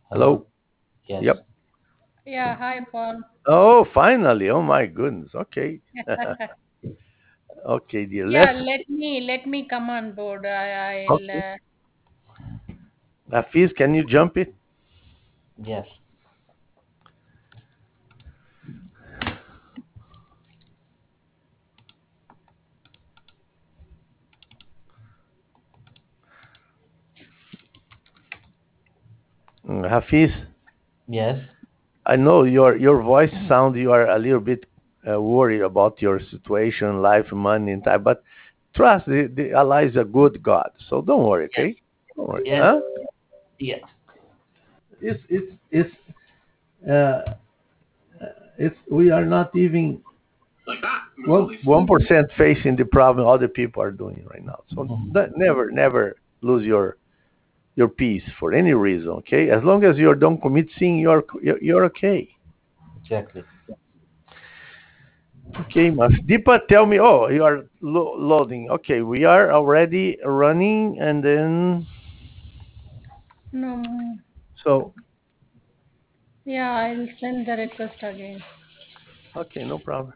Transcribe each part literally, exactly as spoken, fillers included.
Hello. Hello. Yes. Yep. Yeah, hi Paul. Oh, finally. Oh my goodness. Okay. Okay, dear. Yeah, Let's. let me let me come on board. I, I'll Okay. uh, Hafiz, can you jump it? Yes. Mm, Hafiz, Yes. I know your your voice sound you are a little bit uh, worried about your situation, life, money, and time, but trust the, the Allah is a good God. So don't worry, okay? Yes. Don't worry. Yes. Huh? Yeah. It's it's it's uh, it's we are not even one one percent facing the problem other people are doing right now. So Mhm. that, never never lose your your peace for any reason. Okay, as long as you don't commit sin, you're you're, you're okay. Exactly. Okay, Mas. Deepa, tell me. Oh, you are lo- loading. Okay, we are already running, and then no. so Yeah, I'll send the request again. okay, no problem.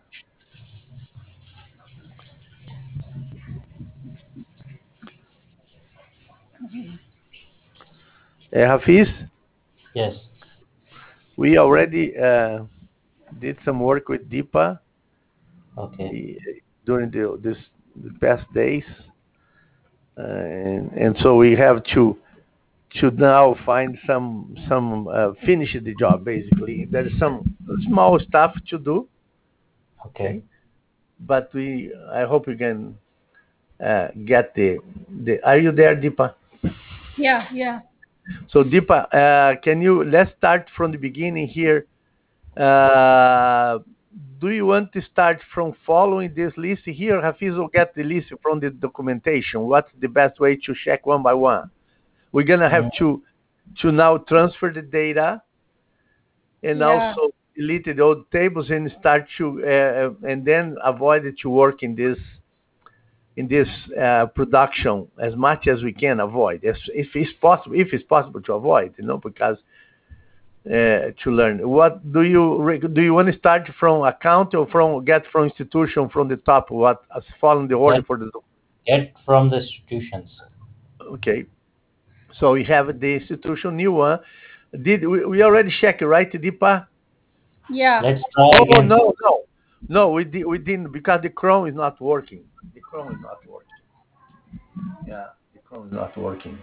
Uh, Hafiz, Yes. we already uh, did some work with Deepa Okay. eh, during the this the past days, uh, and and so we have to to now find some some uh, finish the job. Basically, there is some small stuff to do. Okay. Okay, but we I hope we can uh, get the the. Are you there, Deepa? Yeah, yeah. So Deepa, uh, can you let's start from the beginning here. Uh, do you want to start from following this list here? Hafiz will get the list from the documentation. What's the best way to check one by one? We're gonna have Mm, to to now transfer the data and Yeah. also delete the old tables and start to uh, uh, and then avoid it to work in this in this uh, production as much as we can avoid, as, if it's possible, if it's possible to avoid, you know, because uh, to learn. What do you re- do? You want to start from account or from get from institution from the top? What as following the order Get for the get from the institutions. okay? So we have the institution new one. Did we, we already check it, right, Deepa? Yeah. Let's try Oh again. no, no, no. We did we didn't because the Chrome is not working. The Chrome is not working. Yeah, the Chrome is not working.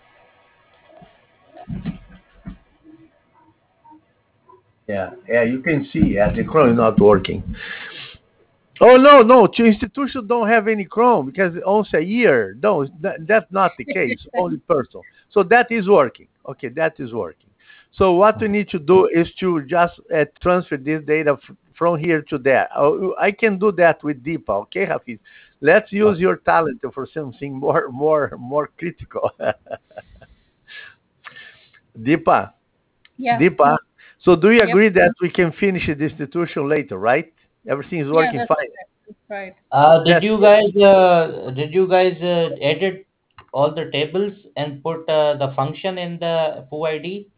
Yeah, yeah. You can see, yeah, the Chrome is not working. Oh no, no, two institutions don't have any Chrome because once a year. No, that, that's not the case. Only personal. So that is working. Okay, that is working. So what we Mhm. need to do is to just uh, transfer this data f- from here to there. Uh, I can do that with Deepa. Okay, Hafiz. Let's use Okay. your talent for something more, more, more critical. Deepa, Yeah. Deepa. So do you Yep. agree that we can finish the institution later, right? Everything is Yeah, working that's fine. right. That's right. Uh, did That's you good. guys uh, did you guys uh, edit all the tables and put uh, the function in the foo I D?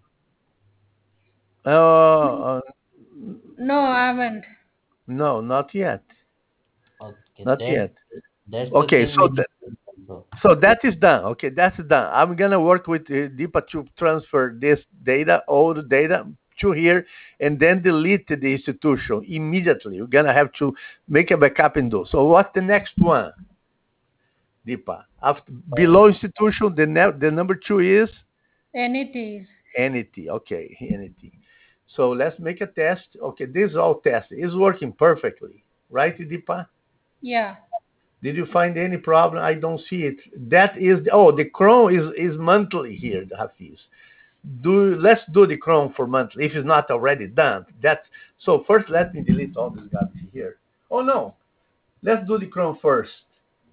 Uh, uh, No, I haven't. no, not yet. Okay, Not that yet. that's the Okay, thing so we need th- to also. so that is done. Okay, that's done. I'm gonna work with uh, Deepa to transfer this data, all the data to here, and then delete the institution immediately. You're gonna have to make a backup and do. So what's the next one, Deepa? After below institution, the ne- the number two is Entities. entity. Okay, entity. So let's make a test. Okay, this is all test. It's working perfectly, right, Deepa? Yeah. Did you find any problem? I don't see it. That is oh, the Chrome is is monthly here, Hafiz. Do let's do the Chrome for monthly if it's not already done. That's so. First, let me delete all this garbage here. Oh no, let's do the Chrome first.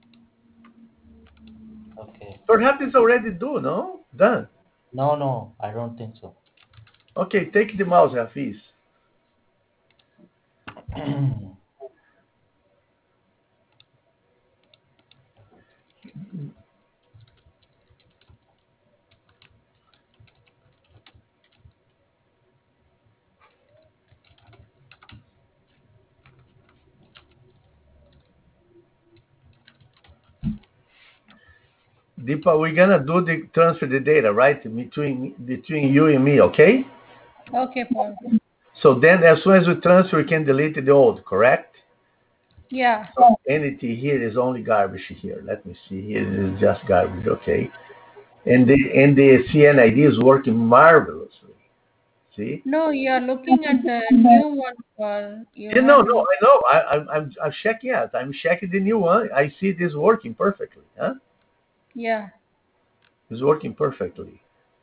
Okay. Perhaps it's already done. No, done. No, no, I don't think so. Okay, take the mouse, Hafiz. Deepa, we're gonna do the transfer the data, right? Between between you and me, okay? Okay, Paul. So then as soon as we transfer, we can delete the old, correct? Yeah. So entity here is only garbage here. Let me see. Here it is just garbage, okay. And the and the C N I D is working marvelously. See? No, you are looking at the new one, Paul. You Yeah, no, have no, I know. I, I'm, I'm, I'm checking it. I'm checking the new one. I see this working perfectly. Huh? yeah. It's working perfectly.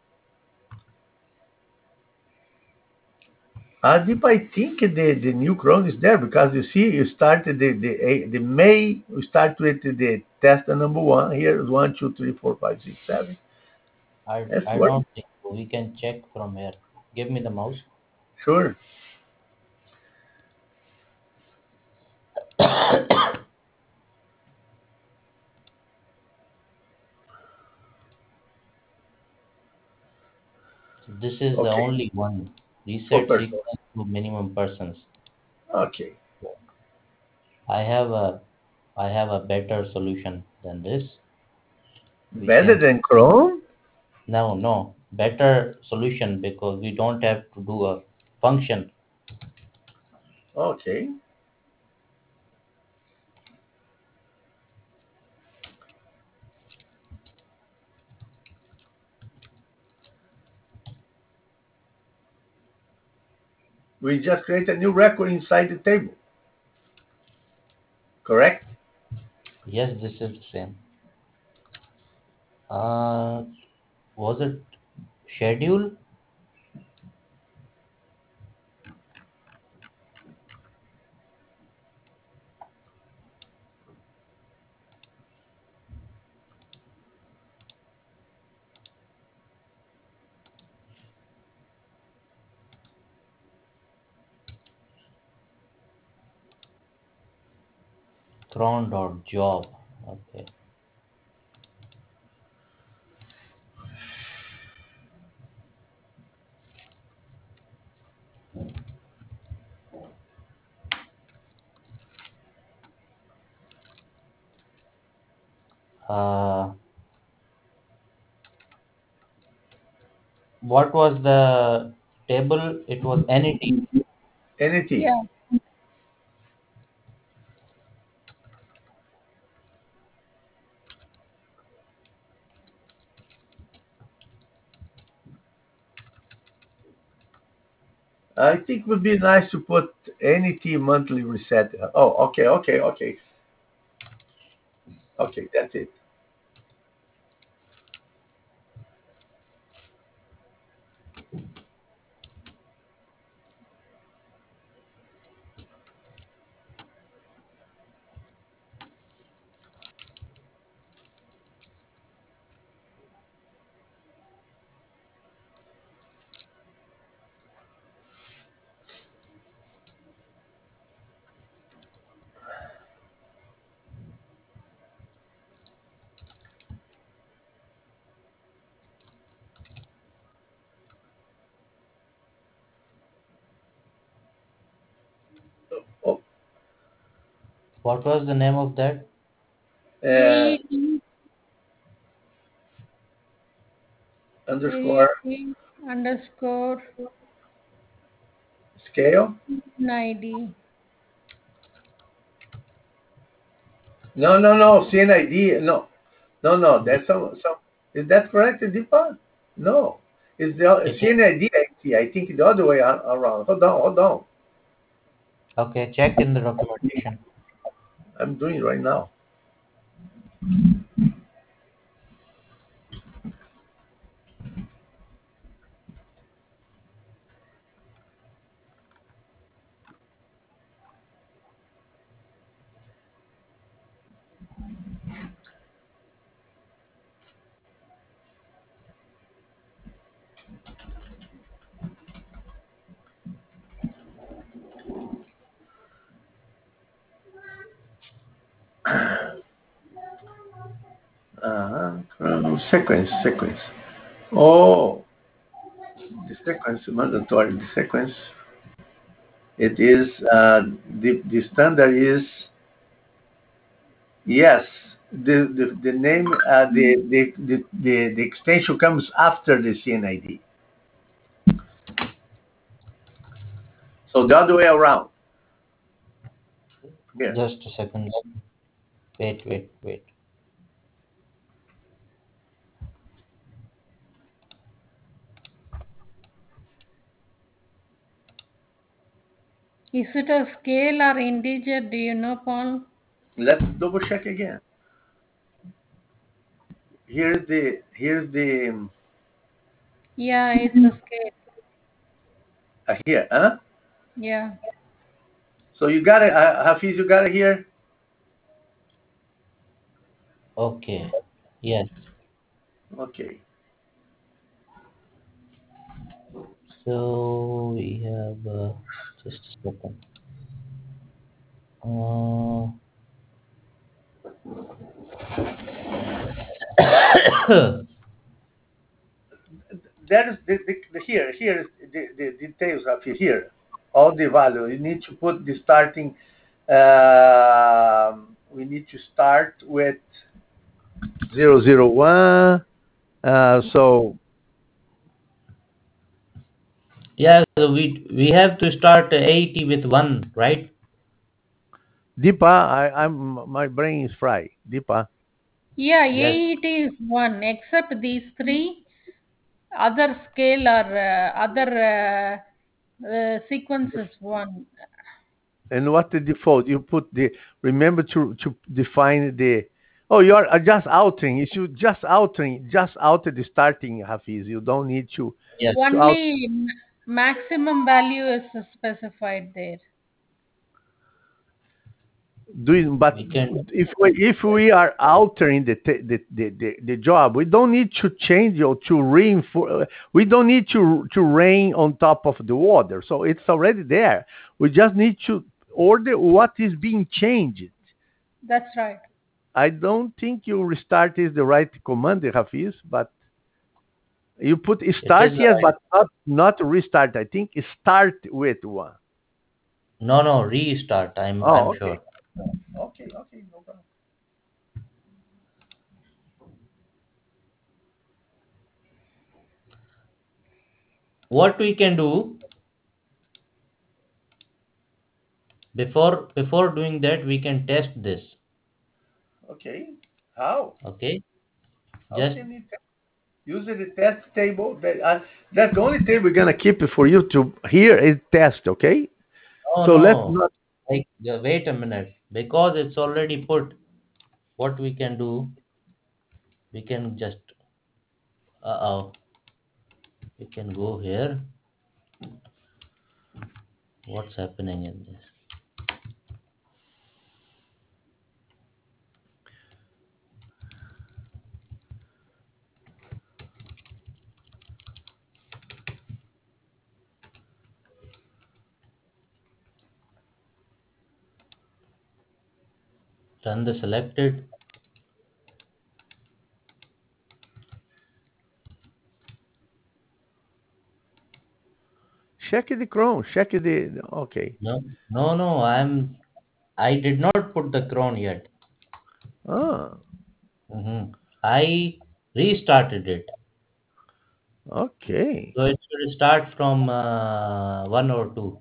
Uh, Deep, I think the, the new Chrome is there because you see, you started the the a- the May. We start with the test number one. Here is one, two, three, four, five, six, seven. I That's I working. don't think so. We can check from here. Give me the mouse. Sure. This is the Okay. only one. Four Reset persons. sequence to minimum persons. Okay. I have a I have a better solution than this. We Better can than Chrome. no no better solution because we don't have to do a function. Okay. We just create a new record inside the table. Correct. Yes, this is the same. Uh, was it schedule? Cron dot job. Okay. Uh, what was the table? It was N E T. N A T. Yeah. I think it would be nice to put N A T monthly reset. Oh, okay, okay, okay. Okay, that's it. Oh, What was the name of that? uh, A E T, underscore A E T underscore scale. I D. No, no, no. C N I D. No, no, no. That's some. Some. Is that correct, Deepa? No. It's the It is C N I D. I think the other way ar- around. Hold on, hold on. okay. Check in the documentation. I'm doing it right now. Uh, sequence, sequence. Oh, the sequence mandatory. The sequence. It is uh, the the standard is yes. the the, the name uh, the, the, the the the extension comes after the C N I D. So the other way around. Here. Just a second. Wait, wait, wait. Is it a scale or integer? Do you know, Paul? Let's double check again. Here's the here's the um, Yeah, it's a scale. uh, here, huh? Yeah. So you got it, uh, Hafiz. You got it here. Okay. Yes. Okay. So we have uh, just a second. Uh, That is the, the, the here here is the, the details of it here. All the value you need to put the starting. Um we need to start with zero zero one. Uh, so yeah. So we we have to start eighty with one, right? Deepa, I, I'm my brain is fried. Deepa, Yeah, Yes. A E T is one, except these three other scale or uh, other uh, uh, sequence is one. and what the default? You put the remember to to define the. Oh, you are uh, just altering. You should just altering, just alter the starting Hafiz. You don't need to Yes. to out Only m- maximum value is specified there. doing. But We can. if we if we are altering the t- the, the the the job, we don't need to change or to reinforce. We don't need to to rain on top of the water. So it's already there. We just need to order what is being changed. That's right. I don't think you restart is the right command, Hafiz, but you put It start is the yes, right. but not not restart. I think start with one. No, no. Restart. I'm Oh, I'm okay. sure. Okay, okay, no problem. What we can do before before doing that, we can test this. Okay. How? Okay. How Just can you te- use the test table? That uh, that's the only thing we're gonna keep it for you to hear is test. Okay. no, So let's no. not. Like uh, wait a minute because it's already put. What we can do, we can just uh oh, we can go here. What's happening in this? Run the selected. Check the Chrome. Check the. Okay. No, no, no. I'm. I did not put the cron yet. Ah. hmm I restarted it, Okay. so it should start from uh, one or two.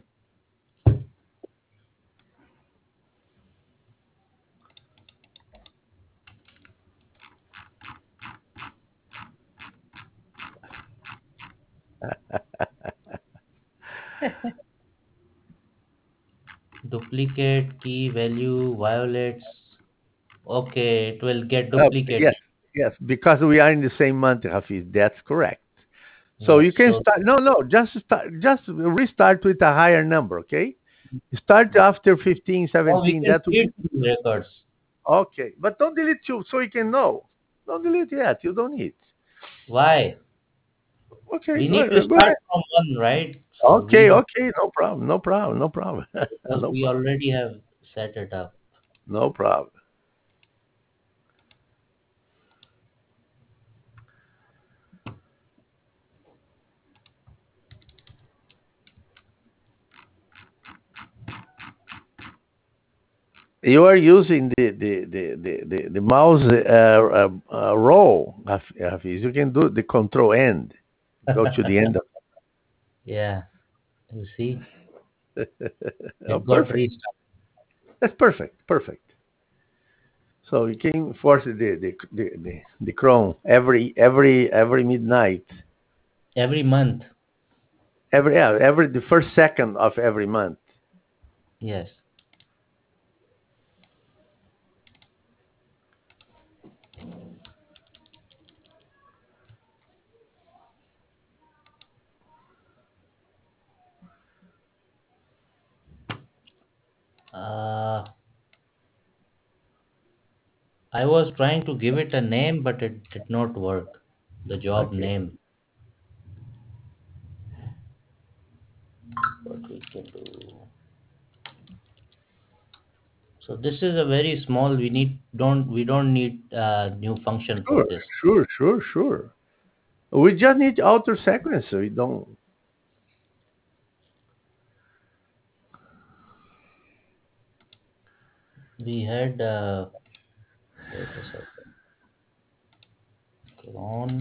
Duplicate key value violates. Okay, it will get Uh, yes. duplicated. Yes. Because we are in the same month, Hafiz. That's correct. So Yes. you can So start. No, no. Just start. Just restart with a higher number. Okay. Start after fifteen, oh, we seventeen. can That will be delete these records. okay. But don't delete you so you can know. Don't delete yet. You don't need. Why? Okay, We go need to ahead. Go start ahead. from one, right? So Okay, we okay. No problem. No problem. No problem. because no we problem. already have set it up. No problem. You are using the the the the, the, the mouse uh, uh, uh, row, Haf- Hafiz. You can do the control end. Go to the end of. Yeah, you see, Oh, it got perfect. restarted That's perfect. Perfect. So you can force the the the, the, the Chrome every every every midnight. every month. Every yeah, every the first second of every month. Yes. Uh, I was trying to give it a name, but it did not work. The job Okay. name. What we can do. So this is a very small. We need don't we don't need a new function for Sure, this. sure, sure, sure. We just need outer sequence. So we don't. We had uh, wait a second. Cron.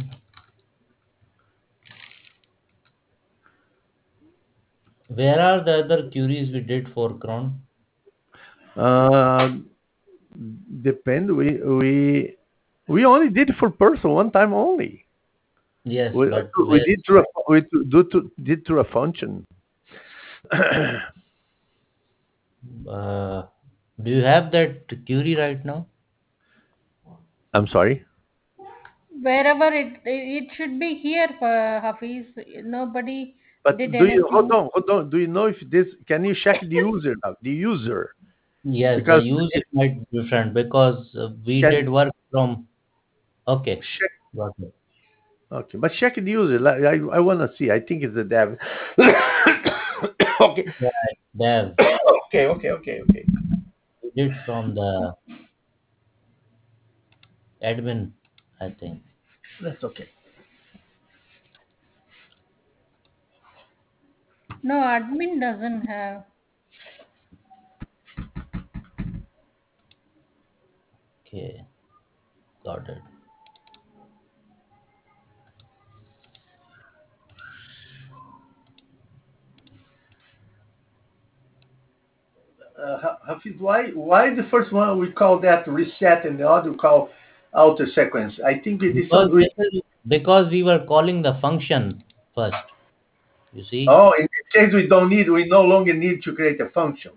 Where are the other queries we did for cron? Uh, depend. We we we only did for person one time only. Yes, We but we where? did through a we do to, did through a function. Uh, do you have that query right now? I'm sorry. Wherever it it should be here, uh, Hafiz. Nobody But did do you hold anything. on, hold on? Do you know if this can you check the user now? The user Yes, the because user if might be different because uh, we can did work from. Okay, check got it. okay, but check the user. Like, I I want to see. I think it's the dev. Okay. Yeah, Dev. Okay. Okay. Okay. Okay. We did from the admin, I think. That's okay. No, admin doesn't have. Okay, got it. Uh, Ha- Hafiz, why why the first one we call that reset and the other we call outer sequence? I think it is some Because reason. this is because we were calling the function first. You see? Oh, in this case we don't need we no longer need to create a function.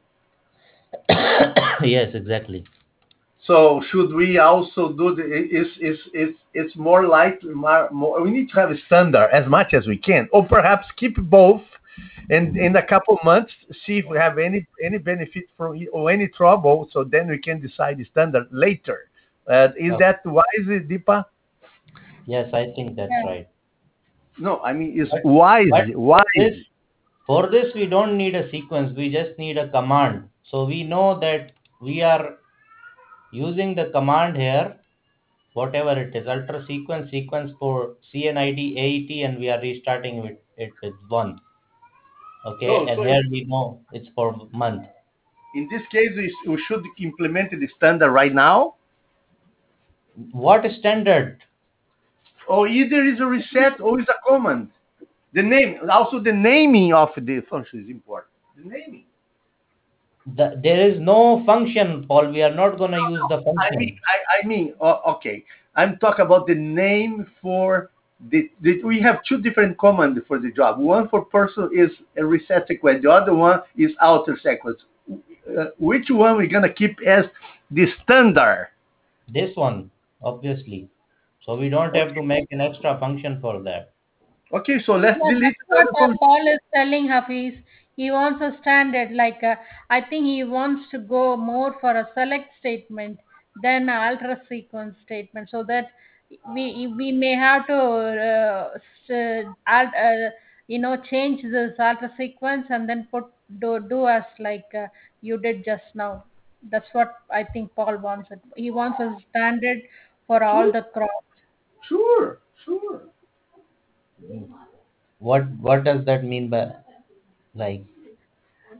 Yes, exactly. So should we also do the is is is it's more likely more, more we need to have a standard as much as we can, or perhaps keep both, and in a couple months see if we have any any benefit from it or any trouble. So then we can decide the standard later. Uh, is Okay. that wise, Deepa? Yes, I think that's Yeah. right. No, I mean it's But wise, but for wise. this for this we don't need a sequence. We just need a command. So we know that we are using the command here, whatever it is, alter sequence, sequence for CNID, AET, and we are restarting with it with one. Okay, No, and so in, here we know it's for month. in this case we, we should implement the standard right now, What standard? or either is a reset or is a command. The name, also the naming of the function is important. The naming. The, there is no function, Paul. We are not going to use the I mean, function. I, I mean, oh, okay. I'm talking about the name for the, the. We have two different commands for the job. One for person is a reset sequence. The other one is outer sequence. Uh, which one we're gonna keep as the standard? This one, obviously. So we don't have to Okay. make an extra function for that. Okay. So let's Yeah, delete that's the what other uh, function. Paul is telling Hafiz. He wants a standard, like uh, I think he wants to go more for a select statement than a alter sequence statement, so that we we may have to uh, s- add, uh, you know, change this alter sequence and then put do do as like uh, you did just now. That's what I think Paul wants it. He wants a standard for all Sure. the crops. Sure. Sure. What what does that mean by like?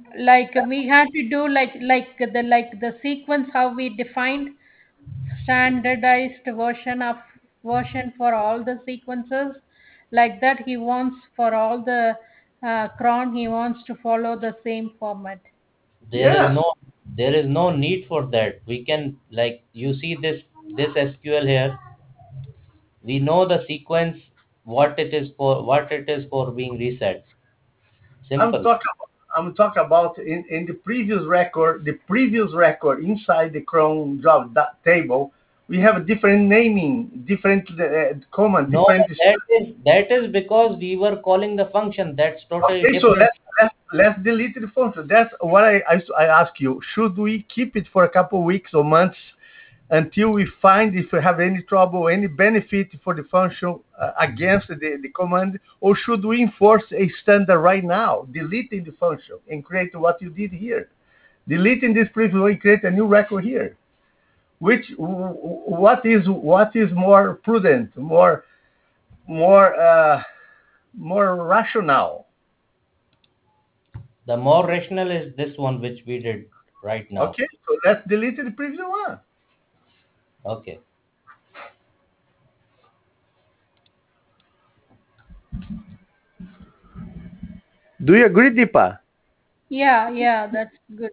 like we had to do like like the like the sequence how we defined standardized version of version for all the sequences, like that he wants for all the uh, cron he wants to follow the same format. There is Yeah, no there is no need for that. We can, like, you see this this S Q L here. We know the sequence, what it is for, what it is for being reset. I'm Simple. talking about, I'm talking about in, in the previous record, the previous record inside the cron job that table, we have a different naming, different uh, command, No, different. that is that is because we were calling the function. That's totally Okay, so different. let's let's let's delete the function. That's what I I, I ask you. Should we keep it for a couple of weeks or months until we find if we have any trouble, any benefit for the function uh, against the, the command, or should we enforce a standard right now, deleting the function and create what you did here, deleting this previous one, create a new record here? Which what is what is more prudent, more more uh, more rational? The more rational is this one, which we did right now. Okay, so let's delete the previous one. Okay. Do you agree, Deepa? Yeah, yeah, that's good.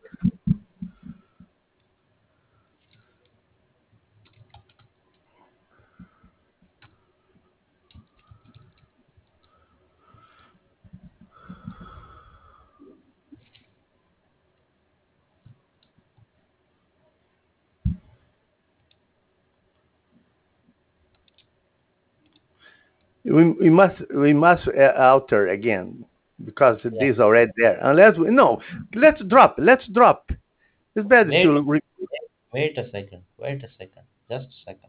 We, we must we must uh, alter again because Yeah. this is already there. Unless we no, let's drop. Let's drop. It's better Wait, to. Re- wait, wait a second. Wait a second. Just a second.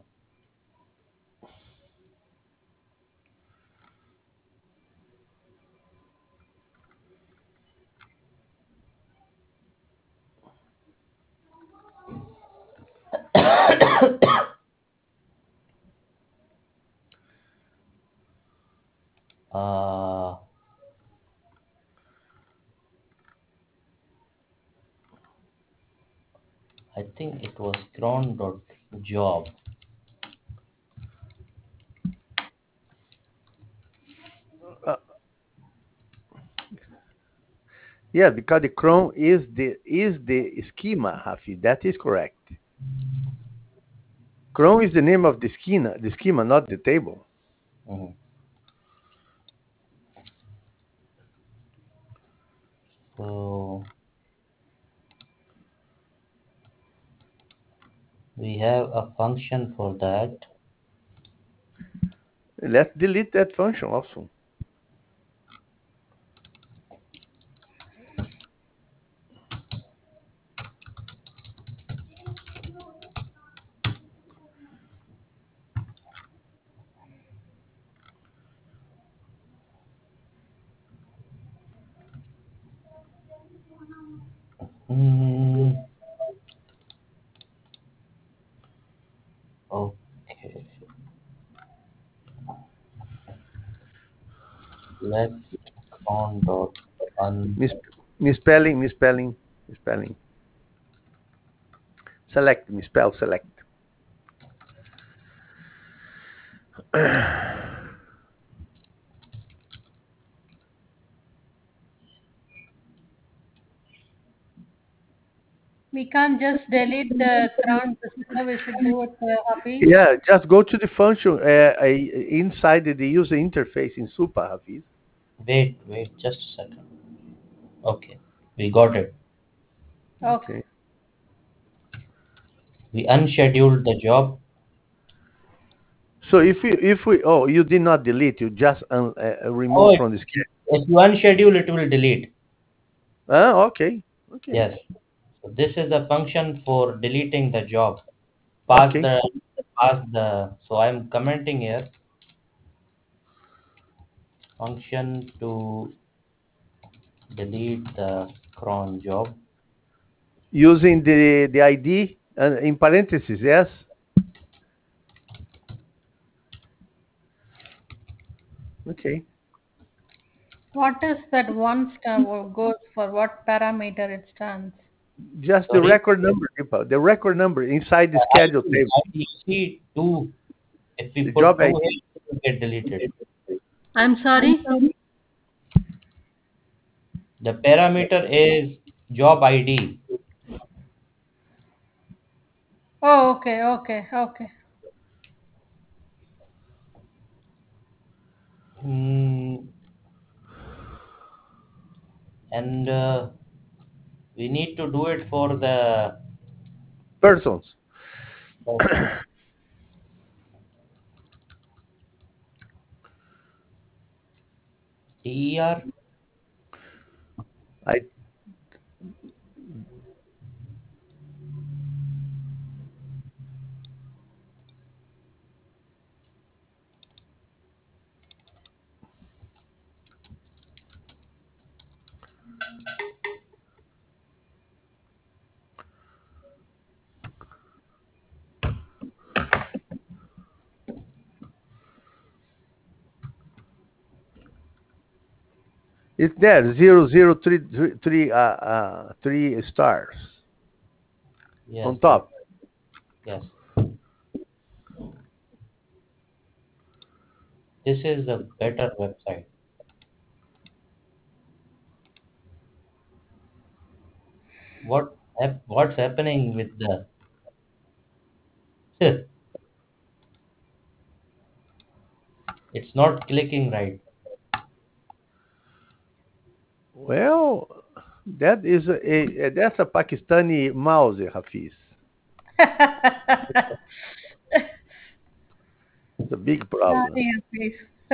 Uh, I think it was cron dot job. uh, yeah, because the Chrome is the is the schema, Hafi. That is correct. Chrome is the name of the schema, the schema, not the table. Mhm. So we have a function for that. Let's delete that function also. Mm, okay. Let cron dot un. Mis- misspelling, misspelling, misspelling. Select, misspell, select. We can't just delete the cron sister, we should do it, uh, Hafiz. Yeah, just go to the function uh, uh, inside the user interface in Super, Hafiz. Wait, wait, just a second. Okay, we got it. Okay. Okay. We unscheduled the job. So if we if we oh you did not delete, you just un, uh, Oh, remove it, from the schedule. if you unschedule, it will delete. Ah, okay, okay, Yes. So this is a function for deleting the job. Pass okay. the pass the. So I'm commenting here. Function to delete the cron job. Using the the I D uh, in parentheses, yes. Okay. What is that one star wo- goes for? What parameter it stands? Just the Sorry, record number, Deepa, the record number inside the the schedule I D, table, I D, you see two. If we the put job two I D. here, it will get deleted. I'm sorry? The parameter is job I D. Oh, okay, okay, okay. Hmm, and uh, we need to do it for the Persons. person. D E R. I it's there zero zero three three three uh, uh three stars on Yes, that's top. yes. This is the better website. What hap- what's happening with the? It's not clicking right. Well, that is a, a that's a Pakistani mouse, Hafiz. It's a big problem. Sorry, please.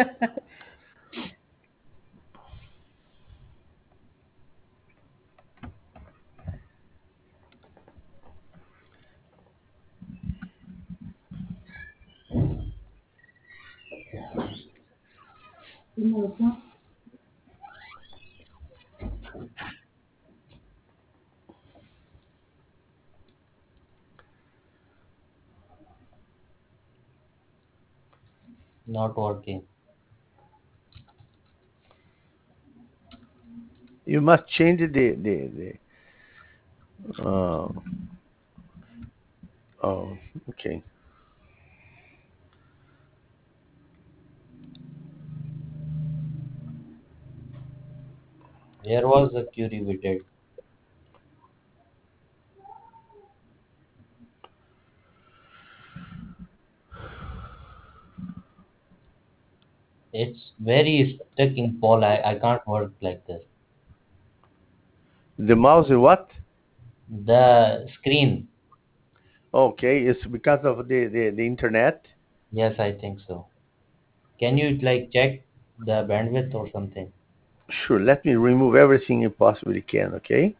Not working. You must change the the the. Uh, oh, okay. Where was the query we did? It's very stuck in Paul. I, I can't work like this. The mouse is what? The screen. Okay, it's because of the the, the internet. Yes, I think so. Can you like check the bandwidth or something? Sure. Let me remove everything you possibly can. Okay.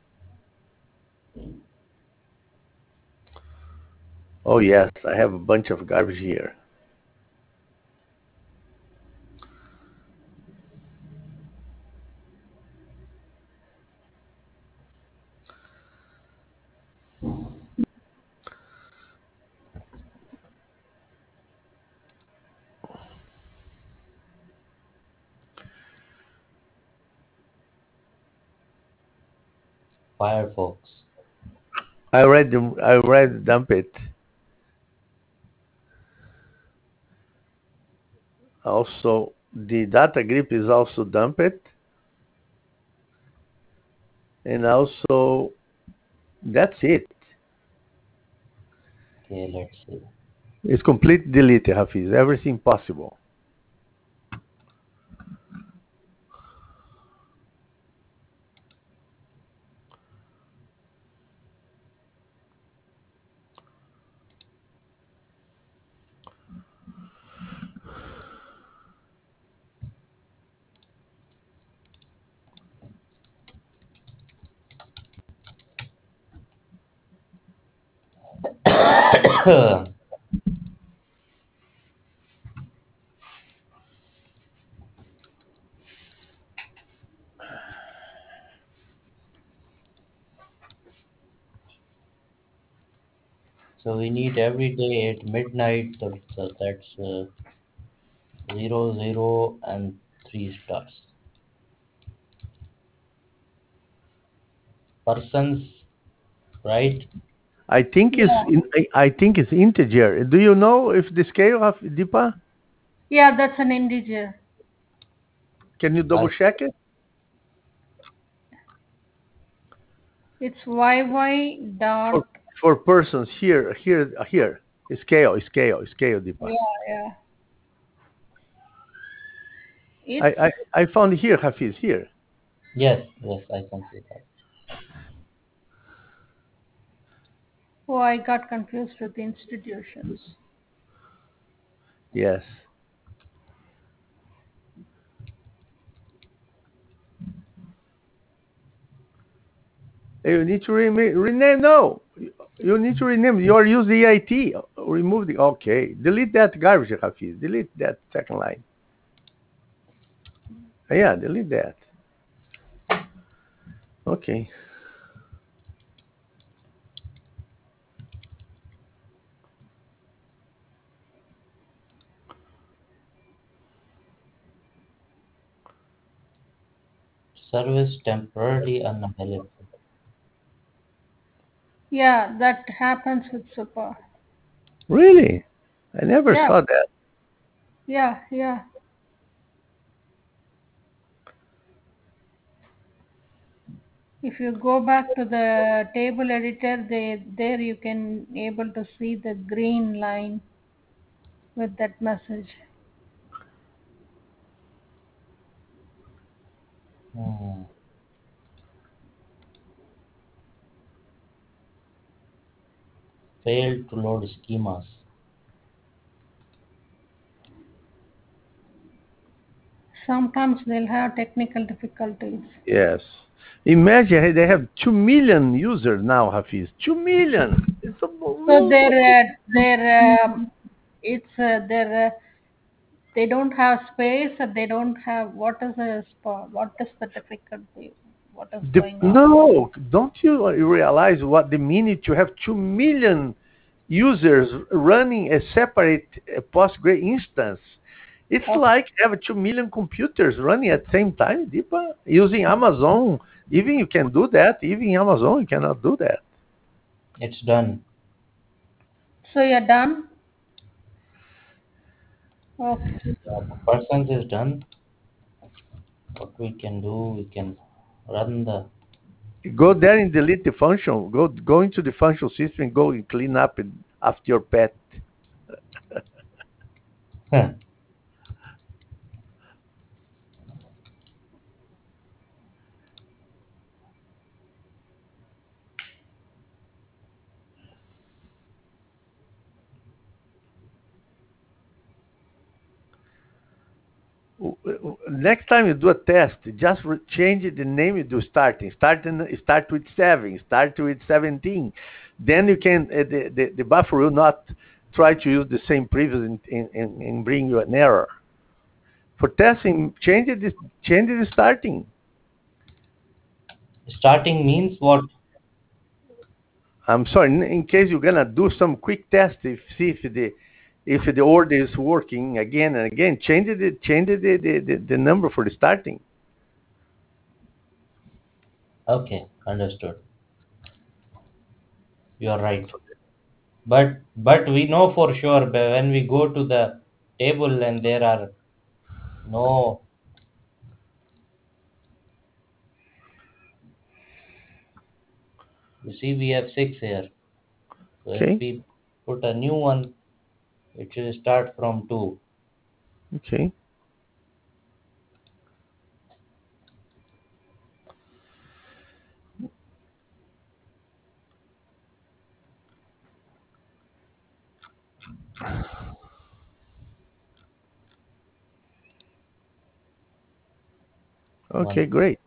Oh yes, I have a bunch of garbage here. Firefox. I already I already dump it. Also, the data grip is also dumped, and also that's it. Okay, let's see. It's complete delete, Hafiz. Everything possible. So we need every day at midnight. So, so that's uh, zero, zero, and three stars. persons, right? I think it's Yeah. in, I, I think it's integer. Do you know if the scale of Deepa? Yeah, that's an integer. Can you double I, check it? It's Y Y For dot. for persons here here here. Scale scale scale Deepa. Yeah, yeah. I, It's. I, I found here, Hafiz, here. yes, yes, I can see that. Oh, I got confused with institutions. Yes. You need to rename, rename no. You need to rename. You are using E I T. Remove the, okay. Delete that garbage, Hafiz. Delete that second line. Yeah, delete that. Okay. Service temporarily unavailable. Yeah, that happens with super. Really? I never Yeah, saw that. yeah, yeah. If you go back to the table editor, they, there you can able to see the green line with that message. Hmm. Failed to load schemas. Sometimes they'll have technical difficulties. Yes. Imagine they have two million users now, Hafiz. two million. It's So unbelievable. they're uh, they're um, it's uh, they're uh, they don't have space or they don't have what is the sp- what is the difficulty? What is The, going on? no, don't you realize what the meaning to have two million users running a separate uh, Postgre instance? It's Oh, like have two million computers running at the same time, Deepa, using Amazon. Even you can do that. Even in Amazon, you cannot do that. It's done. so you're done? Okay. Yeah, the persons is done. What we can do, we can run the. Go there and delete the function. Go go into the function system and go and clean up it after your pet. Next time you do a test, just re- change the name you do starting. Start, in, start with seven, start with seventeen. Then you can, uh, the, the, the buffer will not try to use the same previous and, and, and bring you an error. For testing, change it, change the starting. Starting means what? I'm sorry, in, in case you're gonna do some quick test, if see if the if the order is working again and again, change the change the the, the, the number for the starting. Okay, understood. You are right. But but we know for sure but when we go to the table and there are no. You see, we have six here. So if Okay, we put a new one, it should start from two. okay, One. okay, great.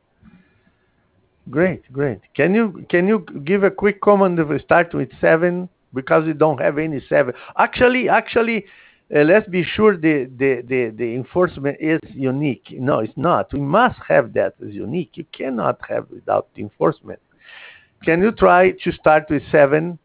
Great, great. Can you can you give a quick comment if we start with seven because we don't have any seven? Actually, actually, uh, let's be sure the, the the the enforcement is unique. No, it's not. We must have that as unique. You cannot have without the enforcement. Can you try to start with seven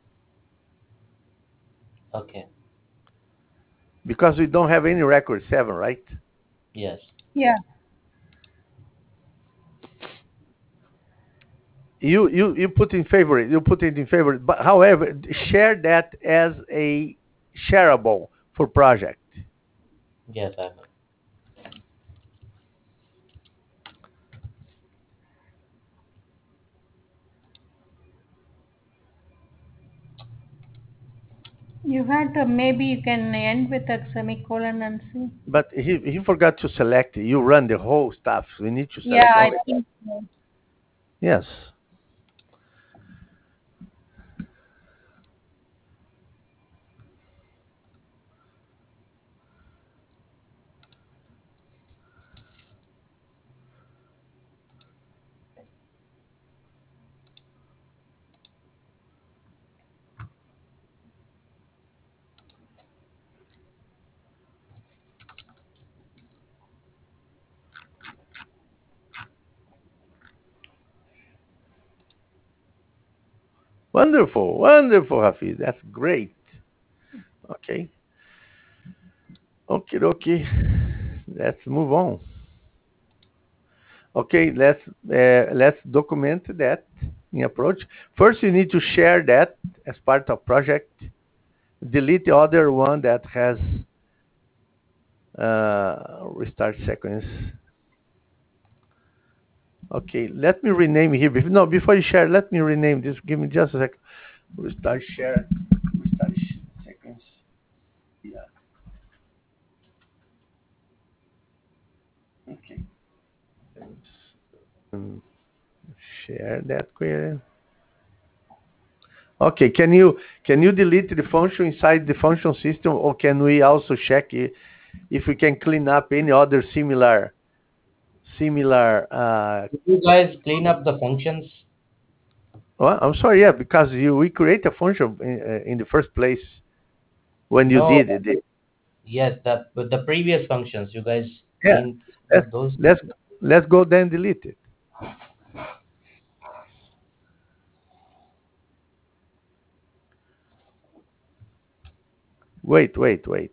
Okay. because we don't have any record seven, right? Yes. Yeah. You you you put in favorite. You put it in favorite. But however, share that as a shareable for project. Yes, I will. You had to, maybe you can end with a semicolon and see. But he he forgot to select. You run the whole stuff. We need to Yeah, select I only. think so. Yes. Wonderful, wonderful, Hafiz. That's great. Okay, okay, okay. Let's move on. Okay, let's uh, let's document that in approach. First, you need to share that as part of project. Delete the other one that has uh, restart sequence. Okay, let me rename here. Bef- No, before you share, let me rename this. Give me just a second. Restart share. Restart sh- sequence. Yeah. Okay. Um, share that query. Okay. Can you can you delete the function inside the function system, or can we also check i- if we can clean up any other similar similar? Uh, Did you guys clean up the functions? well, I'm sorry. Yeah, because you we create a function in, uh, in the first place when you No. did it. Yes, the with the previous functions, you guys Yeah. cleaned Let's up those. let's let's go then delete it. Wait, wait, wait.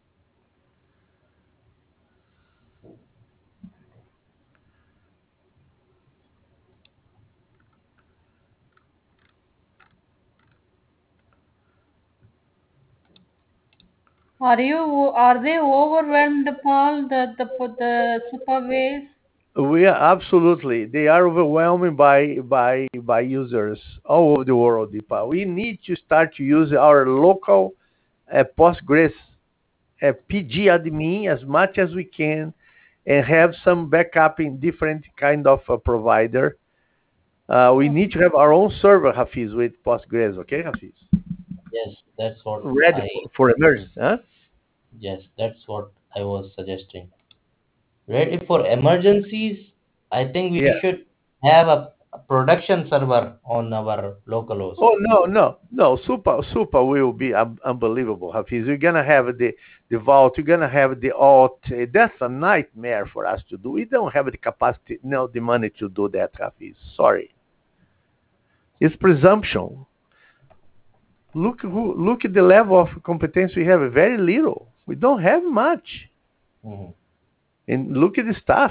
Are you, are they overwhelmed, Paul, the, the, the superways? We are absolutely. They are overwhelmed by by by users all over the world, Deepa. We need to start to use our local uh, Postgres uh, P G admin as much as we can, and have some backup in different kind of uh, provider. Uh, we need to have our own server, Hafiz, with Postgres. Okay, Hafiz? Yes, that's what Ready I for, for emergency, huh? yes, that's what I was suggesting. Ready for emergencies? I think we Yeah. should have a, a production server on our local host. Oh no, no, no! Super, super will be un- unbelievable, Hafiz. You're gonna have the the vault. You're gonna have the alt. Uh, That's a nightmare for us to do. We don't have the capacity, no, the money to do that, Hafiz. Sorry, it's presumption. Look who, look at the level of competence we have. Very little. We don't have much. Mhm. And look at the staff.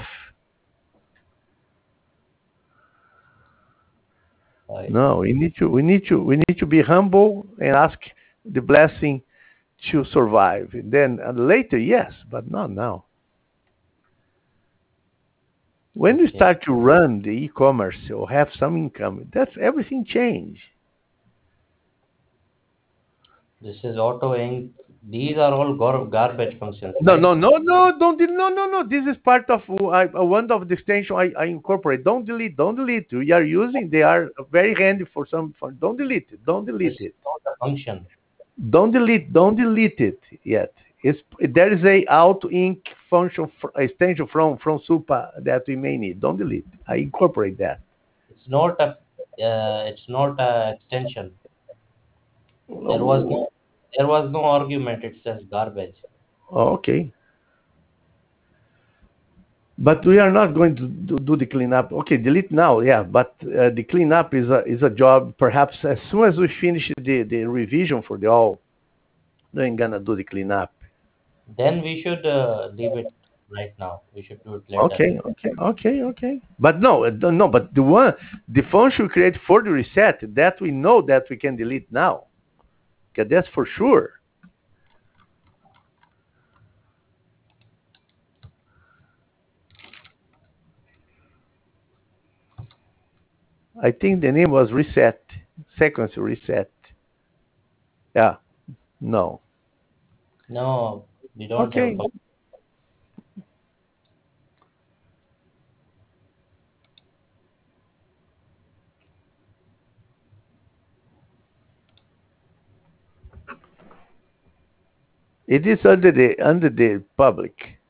Right. No, we need to, we need to, we need to be humble and ask the blessing to survive. And then uh, later, yes, but not now. When you Okay. start to run the e-commerce or have some income, that's everything change. This is auto ink. These are all gar- garbage functions, No, right? no, no, no, don't, del- no, no, no. This is part of uh, uh, one of the extension I, I incorporate. Don't delete, don't delete. We are using, they are very handy for some, for, don't delete it, don't This delete is it. not a function. Don't delete, don't delete it yet. It's, there is a auto ink function fr- extension from, from Supa that we may need. Don't delete. I incorporate that. It's not a uh, it's not a extension. There was Oh, no there was no argument. It says garbage. okay. But we are not going to do, do the cleanup. Okay, delete now, yeah. But uh, the cleanup is a is a job. Perhaps as soon as we finish the, the revision for the all, then gonna do the cleanup. Then we should uh, leave it. right now. We should do it later. Okay, okay, okay, okay. But no, uh, no, but the one, the function we create for the reset, that we know that we can delete now. Okay, that's for sure. I think the name was reset, sequence reset. Yeah, no. No, we don't have. Okay, fun- it is under the under the public.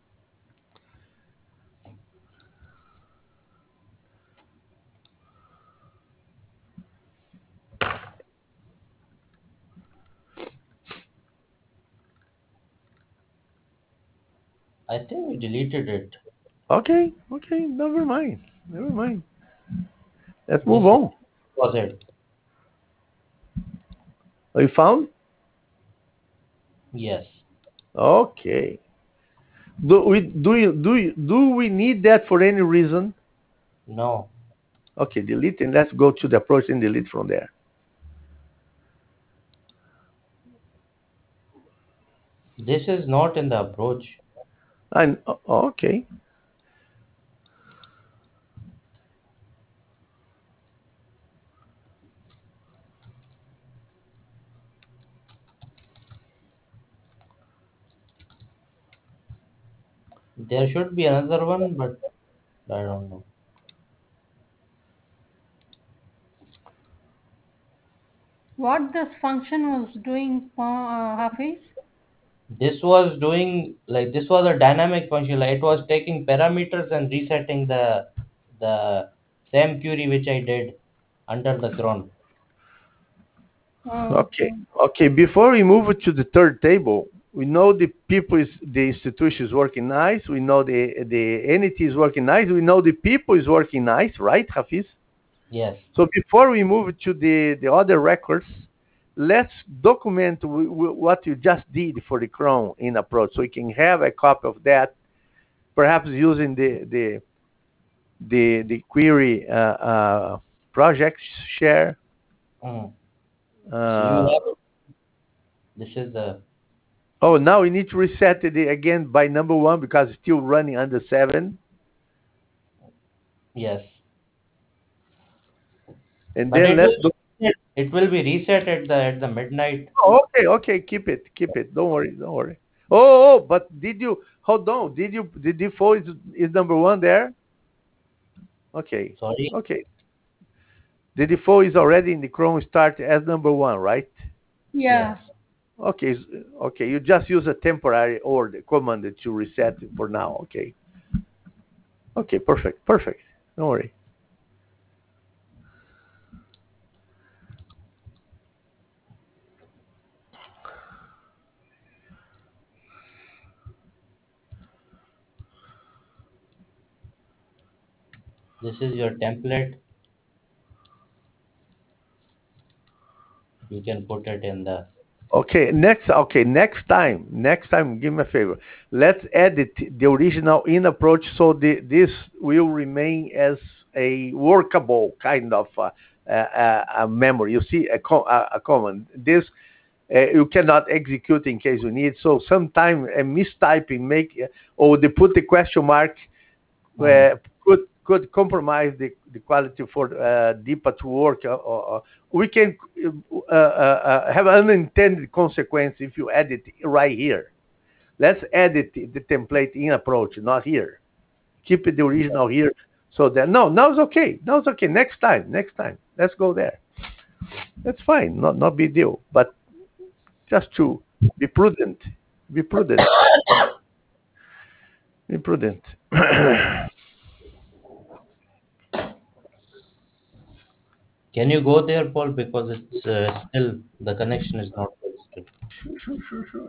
I think we deleted it. Okay, okay, never mind, never mind. Let's move This on. was it. Are you found? Yes. Okay. Do we do you do you, do we need that for any reason? No. Okay, delete and let's go to the approach and delete from there. This is not in the approach. And okay, There should be another one, but I don't know. What this function was doing, uh, Hafiz? This was doing like this was a dynamic function. Like it was taking parameters and resetting the the same query which I did under the cron. Oh, okay, okay. okay. Before we move to the third table, we know the people is the institution is working nice. We know the the entity is working nice. We know the people is working nice, right, Hafiz? Yes. So before we move to the the other records, let's document w- w- what you just did for the cron in approach, so we can have a copy of that, perhaps using the the the the query uh, uh, project share. Mm. So you Uh, have this is the oh, now we need to reset it again by number one because it's still running under seven. yes. And But then it let's will do. it will be reset at the at the midnight. Oh, okay, okay, keep it, keep it. Don't worry, don't worry. Oh, oh, but did you hold on? Did you the default is, is number one there? Okay, Sorry. okay. The default is already in the Chrome start as number one, right? Yes. Yeah. Okay, s- okay. You just use a temporary or the command to reset it for now. Okay. Okay, perfect, perfect. Don't worry. This is your template. You can put it in the Okay, next. Okay, next time. Next time, give me a favor. Let's edit the original in approach so the, this will remain as a workable kind of uh, uh, uh, memory. You see, a, co- a, a command. This uh, you cannot execute in case you need. So sometime a mistyping make uh, or they put the question mark mm. uh, could could compromise the, the quality for uh, DEPA to work. Uh, or, we can uh, uh, uh, have an unintended consequence if you edit right here. Let's edit the, the template in approach, not here. Keep it the original here. So that no, now it's okay. Now it's okay. Next time, next time, let's go there. That's fine. Not not big deal. But just to be prudent. Be prudent. Be prudent. Can you go there, Paul? Because it's uh, still the connection is not good still. Sure, sure, sure, sure.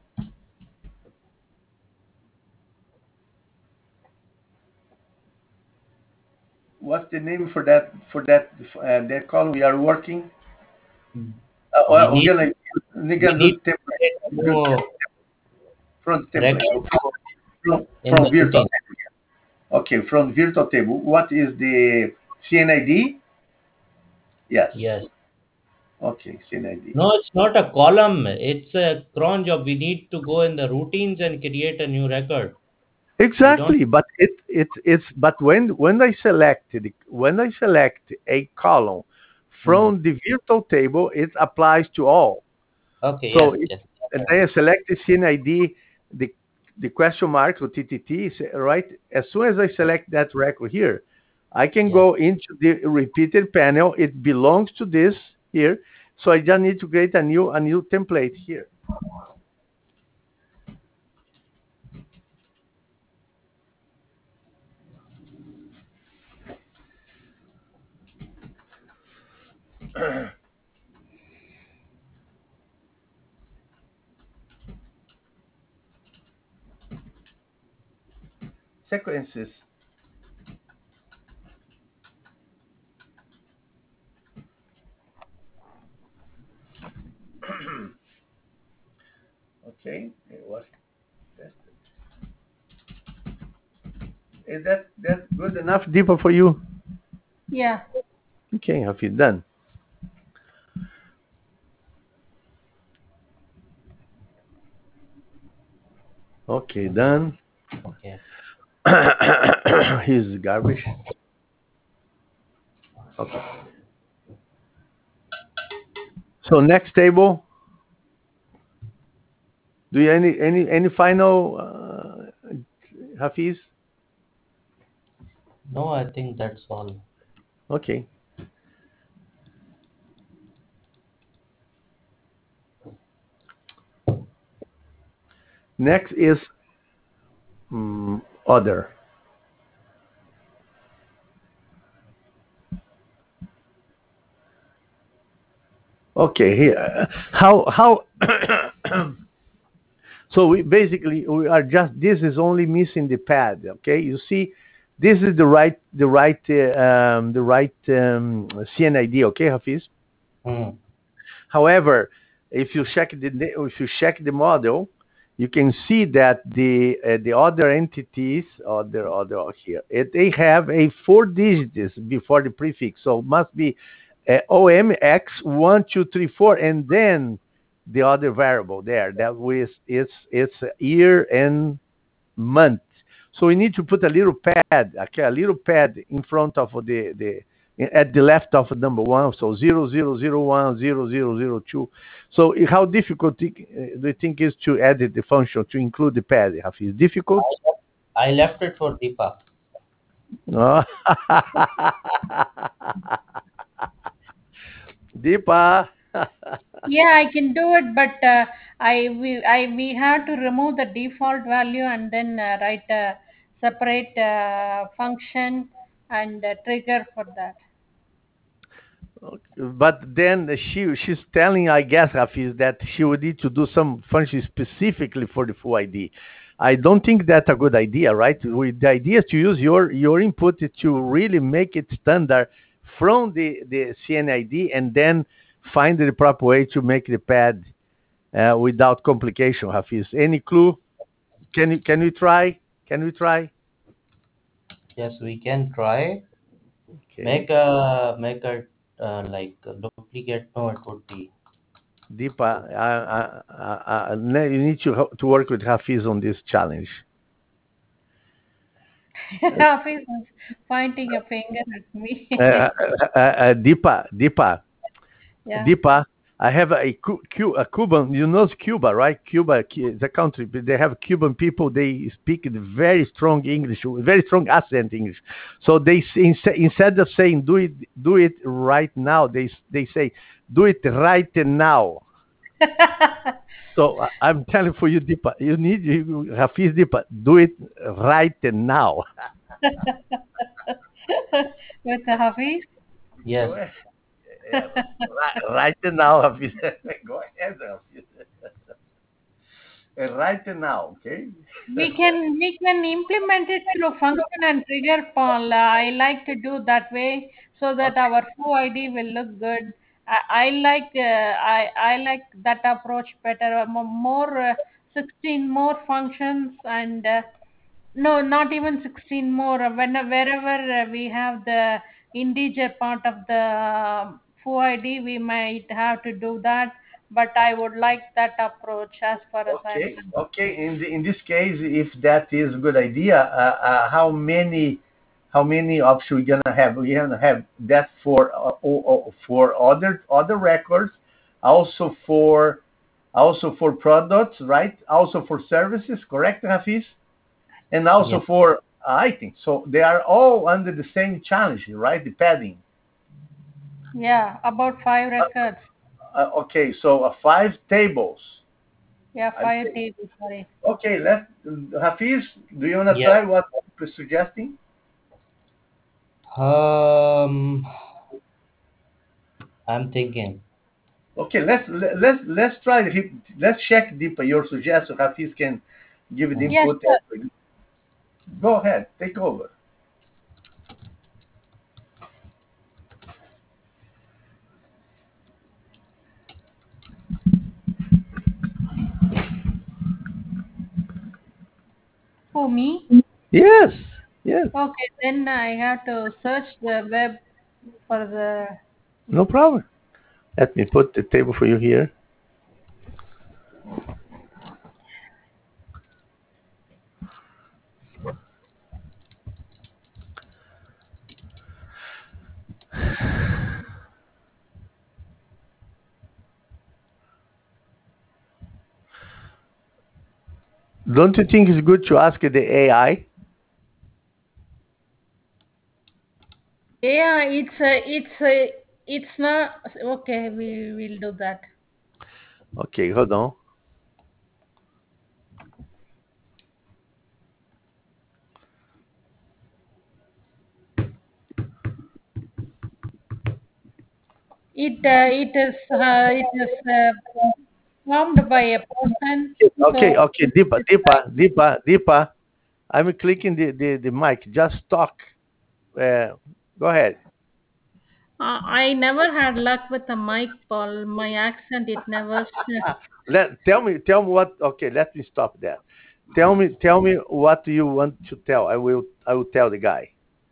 What's the name for that for that uh, that column we are working? Uh, We well, we're need gonna we're we gonna need do template. to We're gonna create a get new front template. record. Okay. From in from the virtual routine. table. Okay, from virtual table. What is the C N I D? Yes. Yes. Okay, C N I D. No, it's not a column. It's a cron job. We need to go in the routines and create a new record. We don't. Exactly, but it it it's but when when I select the, when I select a column Hmm. from the virtual table, it applies to all. Okay. So Yes. it, Yes. and then I select the C N I D, the the question mark or T T T, right? As soon as I select that record here, I can Yes. go into the repeated panel. It belongs to this here, so I just need to create a new a new template here. Sequences. Okay, it was tested. Is that that good enough, Deepa, for you? Yeah. Okay, have you done? Okay, done. Okay. Here's the garbage. Okay. So next table. Do you any any any final uh, Hafiz? No, I think that's all. Okay. Next is um, other. Okay. Here, how how? So we basically we are just this is only missing the pad. Okay. You see, this is the right the right uh, um, the right um, C N I D. Okay, Hafiz. Hmm. However, if you check the if you check the model, you can see that the uh, the other entities other other here it, they have a four digits before the prefix, so it must be uh, O M X one two three four, and then the other variable there that was it's it's year and month. So we need to put a little pad, okay, a little pad in front of the, the at the left of number one, so zero zero zero one zero zero zero two. So how difficult do you think is to edit the function to include the pad? Hafiz? Difficult? I left, I left it for Deepa. No. Deepa. Yeah, I can do it, but uh, I we I we have to remove the default value and then uh, write a separate uh, function and uh, trigger for that. But then she she's telling, I guess, Hafiz, that she would need to do some function specifically for the full I D. I don't think that's a good idea, right? With the idea is to use your your input to really make it standard from the the C N I D and then find the proper way to make the pad uh, without complication. Hafiz, any clue? Can you can we try? Can we try? Yes, we can try. Okay, Make a make a uh, like a duplicate. No, it would be. Deepa, I, I, I, I, you need to ho- to work with Hafiz on this challenge. Hafiz is pointing a finger at me. Uh, uh, uh, uh, Deepa, Deepa, Yeah. Deepa. I have a, Cu- Cu- a Cuban. You know Cuba, right? Cuba, Cu- the country. But they have Cuban people. They speak in very strong English, very strong accent English. So they s- inse- instead of saying "do it, do it right now," they s- they say "do it right now." So I- I'm telling for you, Deepa, you need you, Hafiz Deepa, do it right now. With the Hafiz. Yes. Go ahead. Yeah, right, right now, Hafiz. Go ahead, Hafiz. Right now, okay? We can we can implement it through function and trigger, Paul. Uh, I like to do that way so that Okay. our full I D will look good. I, I like uh, I I like that approach better. Uh, mo- More uh, sixteen more functions and uh, No, not even sixteen more. When wherever uh, we have the integer part of the um, foo I D, we might have to do that. But I would like that approach as far as I'm Okay, concerned. okay. In the, in this case, if that is a good idea, uh, uh, how many how many options we gonna have? We gonna have that for uh, o- o- for other other records, also for also for products, right? Also for services, correct, Hafiz? And Yeah. also for items. So they are all under the same challenge, right? The padding. Yeah, about five Uh, records. uh, okay, so uh, five tables. Yeah, I five say, tables. Sorry. okay, let's Hafiz, do you wanna Yeah. try what I'm suggesting? Um, I'm thinking. Okay, let's let- let's let's try the- let's check Deepa your suggestion. Hafiz can give the Hmm. Yes, input. sir. Go ahead, take over. For me. Yes, yes, Okay, then I have to search the web for the. no problem. Let me put the table for you here. Don't you think it's good to ask the A I? Yeah, it's a, it's a, it's not okay. We will do that. Okay, hold on. It uh, it is uh, it is uh, formed by a person. So Okay, okay, Deepa, Deepa, Deepa, Deepa. I'm clicking the, the, the mic. Just talk. Uh, go ahead. uh, I never had luck with the mic, Paul. My accent, it never. Let tell me tell me what. Okay, let me stop that. Tell me tell me what you want to tell. I will I will tell the guy.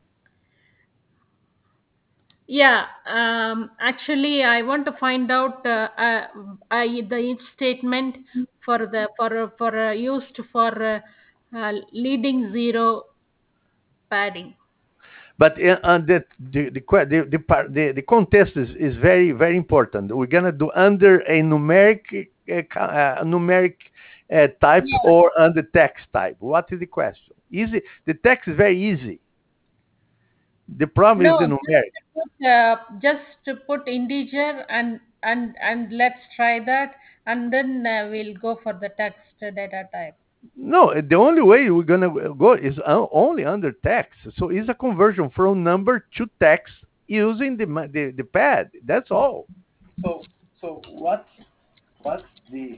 Yeah, um, actually, I want to find out uh, uh, I, the if statement for the for for uh, used for uh, uh, leading zero padding. But uh, uh, the, the, the, que- the, the, par- the, the contest is, is very, very important. We're going to do under a numeric, uh, ca- uh, numeric uh, type Yeah. or under text type. What is the question? Easy. The text is very easy. The problem is No, the just numeric. to put uh, just to put integer and and and let's try that, and then uh, we'll go for the text data type. No, the only way we're going to go is o- only under text. So it's a conversion from number to text using the, ma- the, the pad. That's all. So, so what, what's the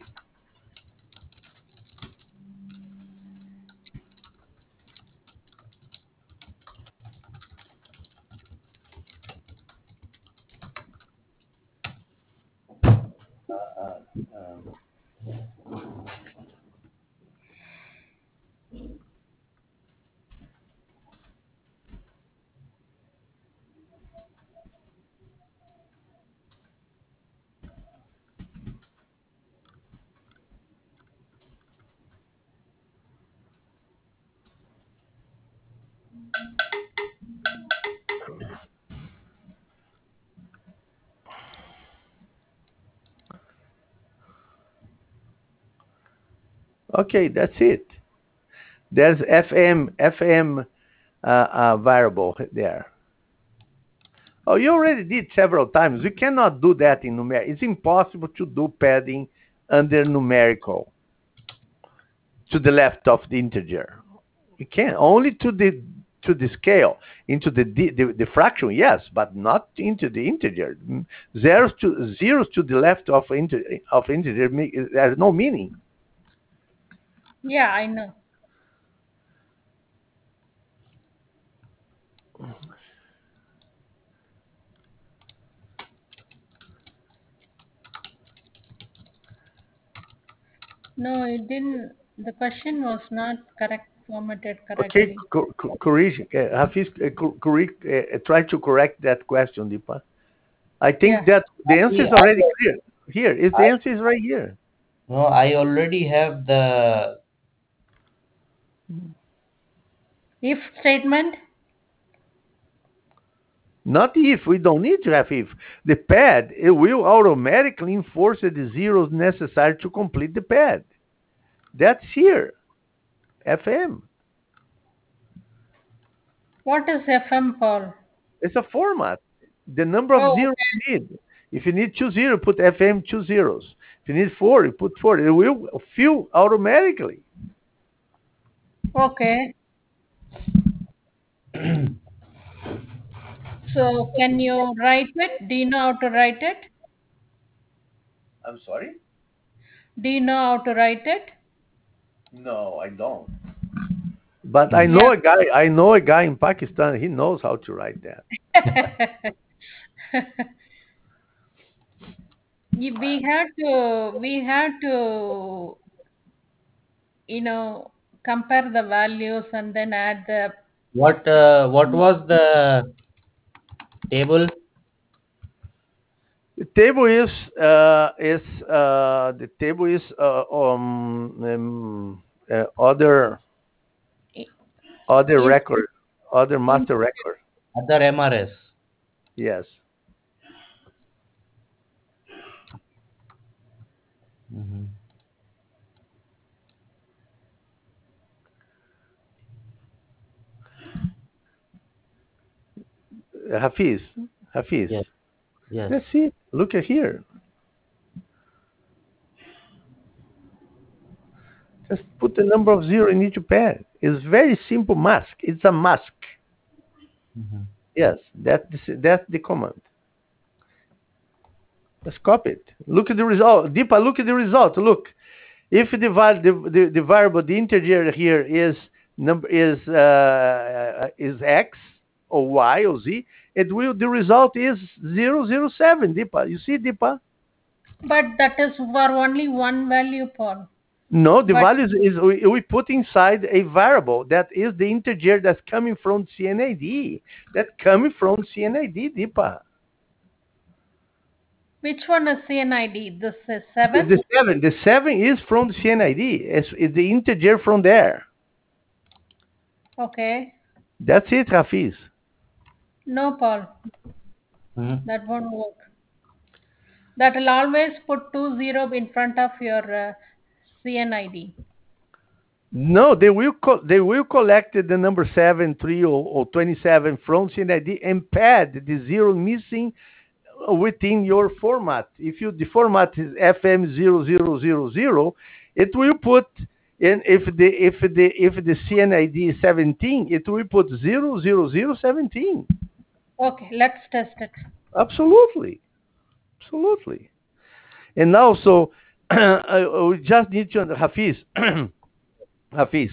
Okay, that's it. There's F M F M uh, uh, variable there. Oh, you already did several times. You cannot do that in numeric. It's impossible to do padding under numerical to the left of the integer. You can only to the to the scale into the the, the, the fraction, yes, but not into the integer. Mm, Zeros to zeros to the left of integer of integer has no meaning. Yeah, I know. No, it didn't. The question was not correct. formatted Okay, correctly. co- co- correct. Uh, Hafiz, uh, co- correct. Uh, try to correct that question, Deepa. I think Yeah. that the answer I, is already I, clear. Here is the I answer is right here. no, I already have the If statement. Not if. We don't need to have if. The pad, it will automatically enforce the zeros necessary to complete the pad. That's here. F M. What is F M, Paul? It's a format. The number of Oh, zeros you need. If you need two zeros, put F M two zeros. If you need four, you put four. It will fill automatically. okay. So can you write it? Do you know how to write it? I'm sorry? Do you know how to write it? No, I don't. But I Mhm. Yeah. know a guy. I know a guy in Pakistan. He knows how to write that. You- we had to we had to you know compare the values and then add the what uh, what was the table? The table is uh, is uh, the table is uh, um, um uh, other i- other in, record, other in master record. Other M R S. Yes, Mhm. Hafiz, Hafiz. Yes, yes. Let's see. Look at here. Just put the number of zero in each pad. It's very simple mask. It's a mask. Mhm. Yes, that's the, that's the command. Just copy it. Look at the result. Deepa, look at the result. Look. If the, val- the, the, the variable, the integer here is number is uh, is x or y or z, it will the result is zero zero seven. Deepa, you see, Deepa? but that is for only one value, Paul. No, the But value is, is we, we put inside a variable that is the integer that's coming from C N A D. That's coming from C N A D, Deepa. which one is C N I D? This is The, seven. the seven, the seven is from the C N A D. It's, it's the integer from there. Okay. That's it, Hafiz. No, Paul. Mhm. That won't work. That will always put two zero in front of your uh, C N I D. No, they will co- they will collect the number seven, three, or, or twenty-seven from C N I D and pad the zero missing within your format. If you the format is F M zero zero zero zero, it will put and if the if the if the C N I D is seventeen, it will put zero zero zero seventeen. Okay, let's test it. Absolutely, absolutely. And also, we just need to Hafiz, Hafiz,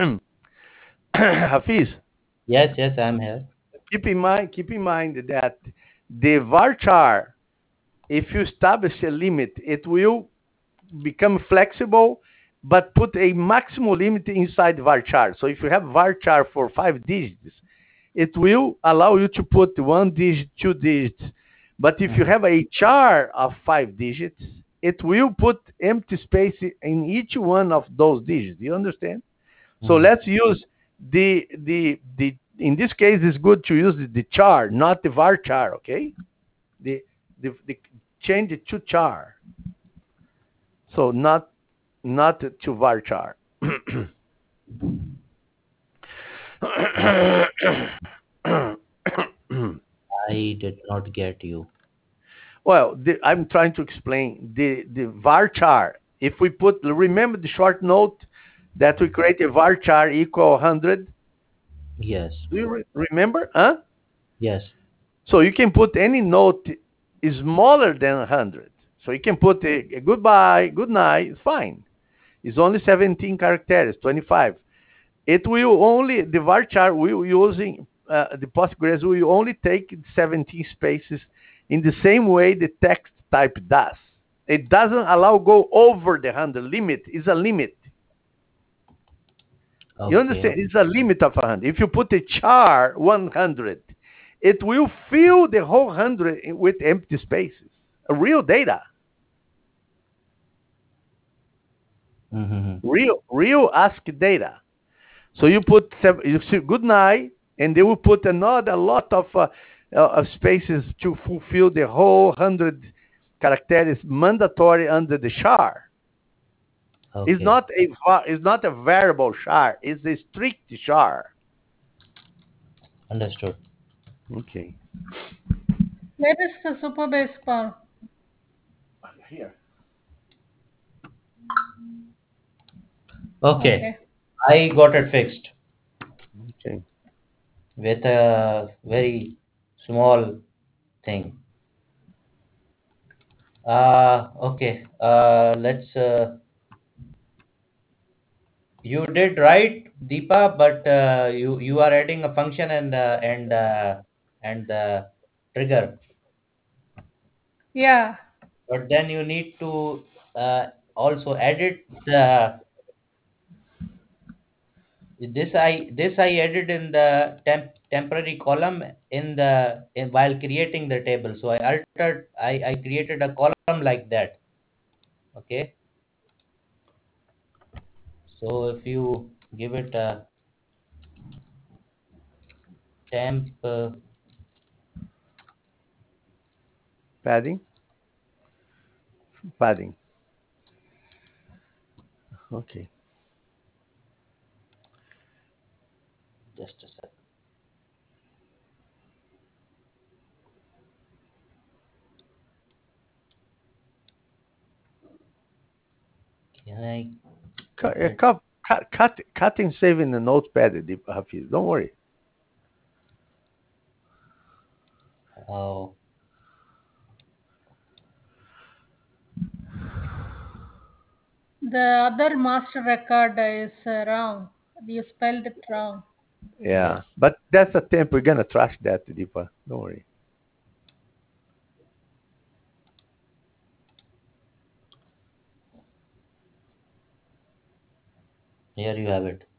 Hafiz. Yes, yes, I'm here. Keep in mind, keep in mind that the varchar, if you establish a limit, it will become flexible, but put a maximum limit inside varchar. So if you have varchar for five digits, it will allow you to put one digit, two digits. But if you Mhm. have a char of five digits, it will put empty space in each one of those digits. Do you understand? So Mhm. let's use the the the. In this case, it's good to use the, the char, not the varchar. Okay, the the, the change it to char. So not not to varchar. I did not get you. Well, the, I'm trying to explain the the varchar. If we put, remember the short note that we create a varchar equal one hundred. Yes, Do you re- remember? Huh? yes. So you can put any note is smaller than one hundred. So you can put a, a goodbye, good night, it's fine. It's only seventeen characters, twenty-five. It will only, the varchar will using, uh, the Postgres will only take seventeen spaces in the same way the text type does. It doesn't allow go over the one hundred limit. It's a limit. You Okay. understand? It's a limit of one hundred. If you put a char one hundred, it will fill the whole one hundred with empty spaces. Real data. Mm-hmm. Real, real ask data. So you put you see good night, and they will put another lot of uh, uh, of spaces to fulfill the whole one hundred characters mandatory under the char. It's Okay. not a it's not a variable char. It's a strict char. Understood. Okay. Where is the super base bar? Here. Okay. Okay. I got it fixed Okay. with a very small thing. Uh, okay. Uh, let's. Uh, you did right, Deepa, but uh, you you are adding a function and uh, and uh, and the trigger, Yeah. but then you need to uh, also edit the this I this I added in the temp, temporary column in the in, while creating the table. So I altered I, I created a column like that. Okay. So if you give it a temp, uh, Padding. Padding. Okay. just a sec. Can I Cut, get uh, it? cut, cut, cut, cutting, saving the notepad, Hafiz. Don't worry. Oh, The other master record is uh, wrong. You spelled it wrong. Yeah, yes. but that's a temp. We're gonna trash that, Deepa. Don't worry. Here you have it.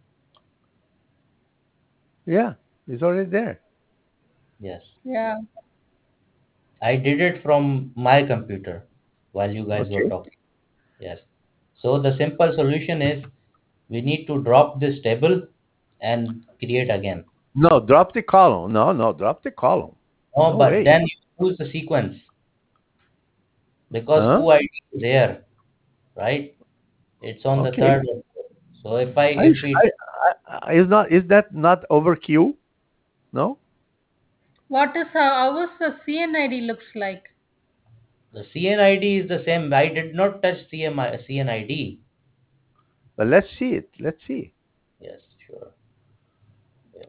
Yeah, it's already there. Yes. Yeah. I did it from my computer while you guys were Okay. talking. Yes. So the simple solution is we need to drop this table and create again. No, drop the column. No, no, drop the column. No, No but way. then you use the sequence because Huh? foo I D is here, right? It's on the Okay. third one. So if I I, if we I, I, I- is not is that not overkill? No. What is how, how is the C N I D looks like? the C N I D is the same. I did not touch C M I, C N I D. But let's see it. Let's see. Yes, sure. Yeah.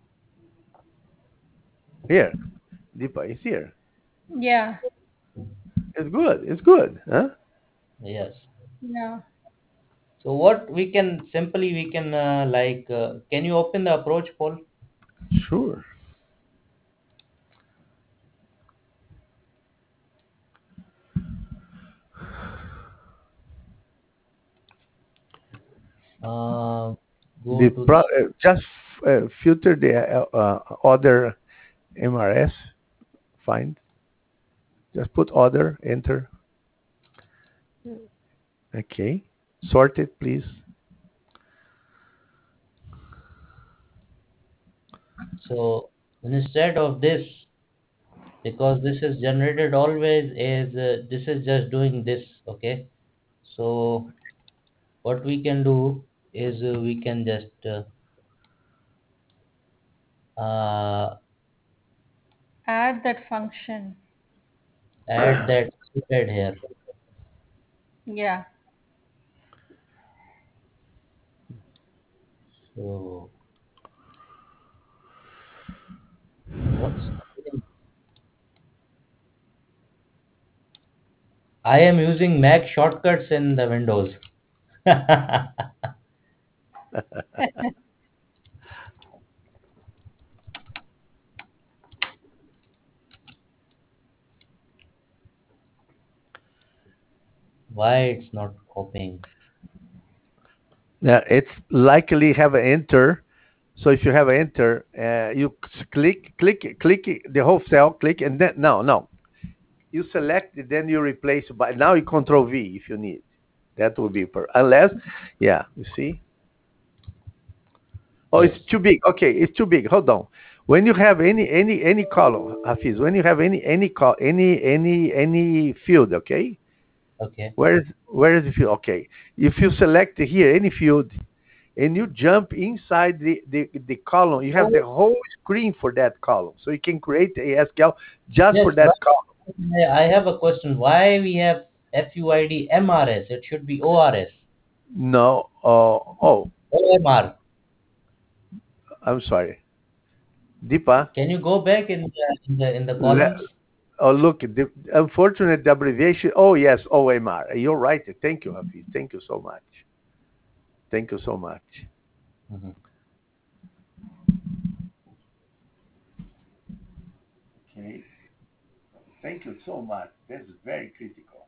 Here, Deepa is here. Yeah. It's good. It's good. Huh? Yes. Yeah. So what we can simply we can uh, like uh, can you open the approach poll? Sure. Uh, go The to pro, the uh, just uh, filter the uh, uh, other M R S. Find. Just put other. Enter. Okay. Sort it, please. so instead of this because this is generated always is uh, this is just doing this, okay? So what we can do is uh, we can just uh, uh, Add that function. add that thread here. Yeah. So what's I am using Mac shortcuts in the Windows. Why it's not copying? Now it's likely have an enter. So if you have an enter, uh, you c- click, click, click the whole cell, click, and then no, no, you select it, then you replace by now you control V if you need. That will be per unless, yeah, you see. Oh, it's Yes. too big. Okay, it's too big. Hold on. When you have any any any column, Hafiz, when you have any any col any any any field, okay, Okay. where is where is the field? Okay, if you select here any field and you jump inside the, the, the column. You have Oh, the whole screen for that column. So you can create a S Q L just yes. for that But column. I I have a question. Why we have F U I D M R S? It should be O R S. No, uh, oh, O M R. I'm sorry. Deepa, Can you go back in the in the in the le, columns? oh, look, the unfortunate abbreviation. Oh, yes, O M R. You're right. Thank you, Hafiz. Thank you so much. Thank you so much. Mhm. Okay. Thank you so much. This is very critical.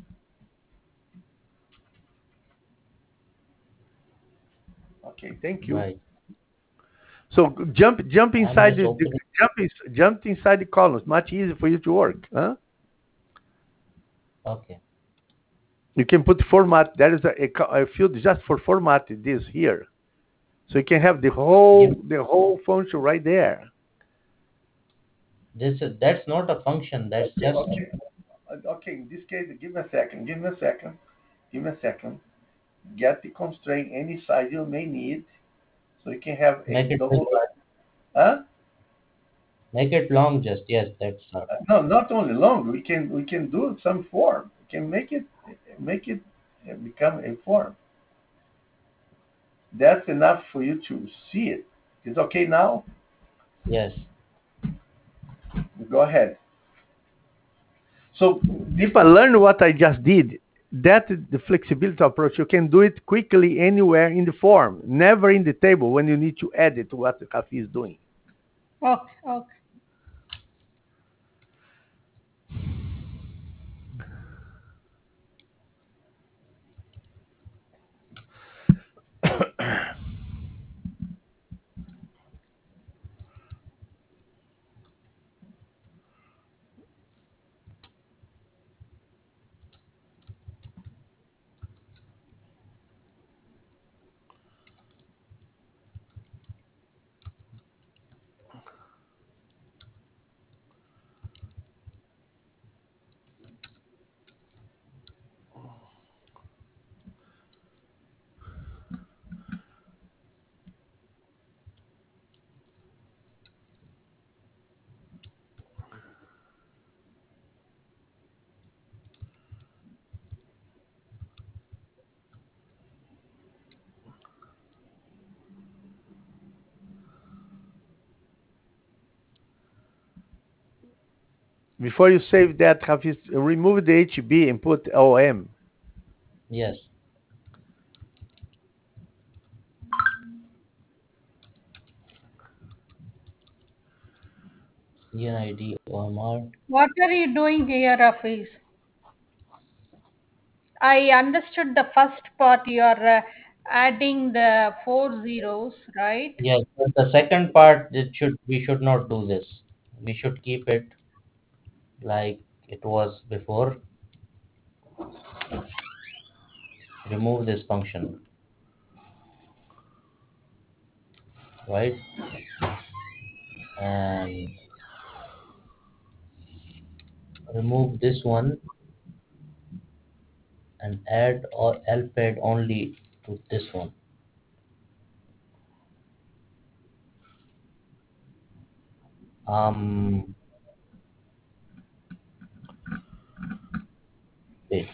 Okay, thank you. Right. So jump jump I'm inside just the, the opening. jump is jump inside the columns. Much easier for you to work, huh? Okay. You can put format. There is a, a, co- a field just for format this here, so you can have the Give whole the whole function right there. this. That's not a function. That's Okay, just okay, Uh, okay. In this case, give me a second. Give me a second. Give me a second. Get the constraint any size you may need, so you can have a make it big. double. Huh? Make it long. Just yes. That's not. Uh, No, not only long. We can we can do some form. We can make it make it uh, become a form. That's enough for you to see it. It's okay now. Yes. Go ahead. So if I learn what I just did, that is the flexibility approach. You can do it quickly anywhere in the form, never in the table when you need to edit what the Kafi is doing. Okay, okay. Before you save that, Hafiz, remove the H B and put O M. Yes. C N I D O M R. What are you doing here, Rafiz? I understood the first part. You are uh, adding the four zeros, right? Yes. But the second part, it should we should not do this. We should keep it like it was before. Remove this function, right? And remove this one and add or lpad only to this one. Um, wait.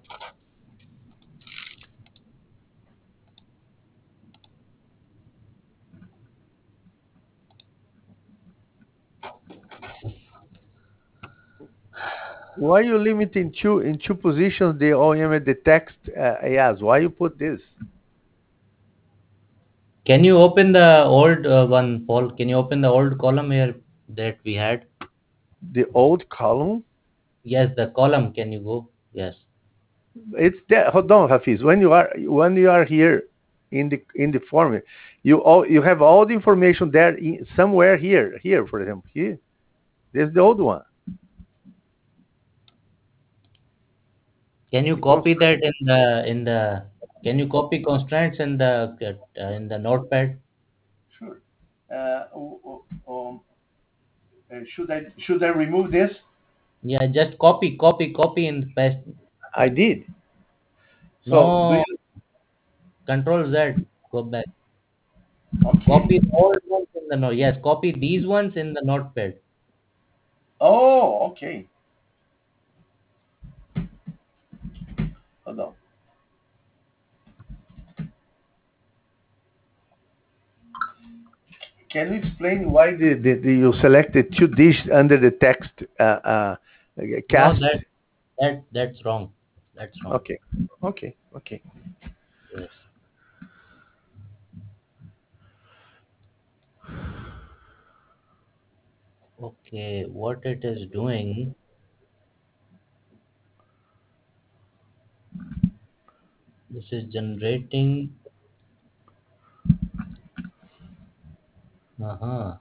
Why you limit in two in two positions the O M and the text uh, as? Why you put this? Can you open the old uh, one, Paul? Can you open the old column here that we had? The old column. Yes, the column. Can you go? Yes. It's there. Hold on, Hafiz. When you are when you are here. in the in the form. You all you have all the information there in, somewhere here. Here, for example, here. There's the old one. Can you The copy constraint. that in the in the can you copy constraints in the uh, in the notepad? Sure. Uh, oh, oh, um, uh, should I should I remove this? Yeah, just copy, copy, copy and paste. I did. So do No, you? control Z. Go back. Okay. Copy all ones in the note. Yes, copy these ones in the notepad. Oh, okay. Hold on. Can you explain why the, the, the you selected two dish under the text uh, uh, No, cast? that that that's wrong. That's wrong. Okay. Okay. Okay. Yes. Okay, what it is doing, this is generating. Uh-huh.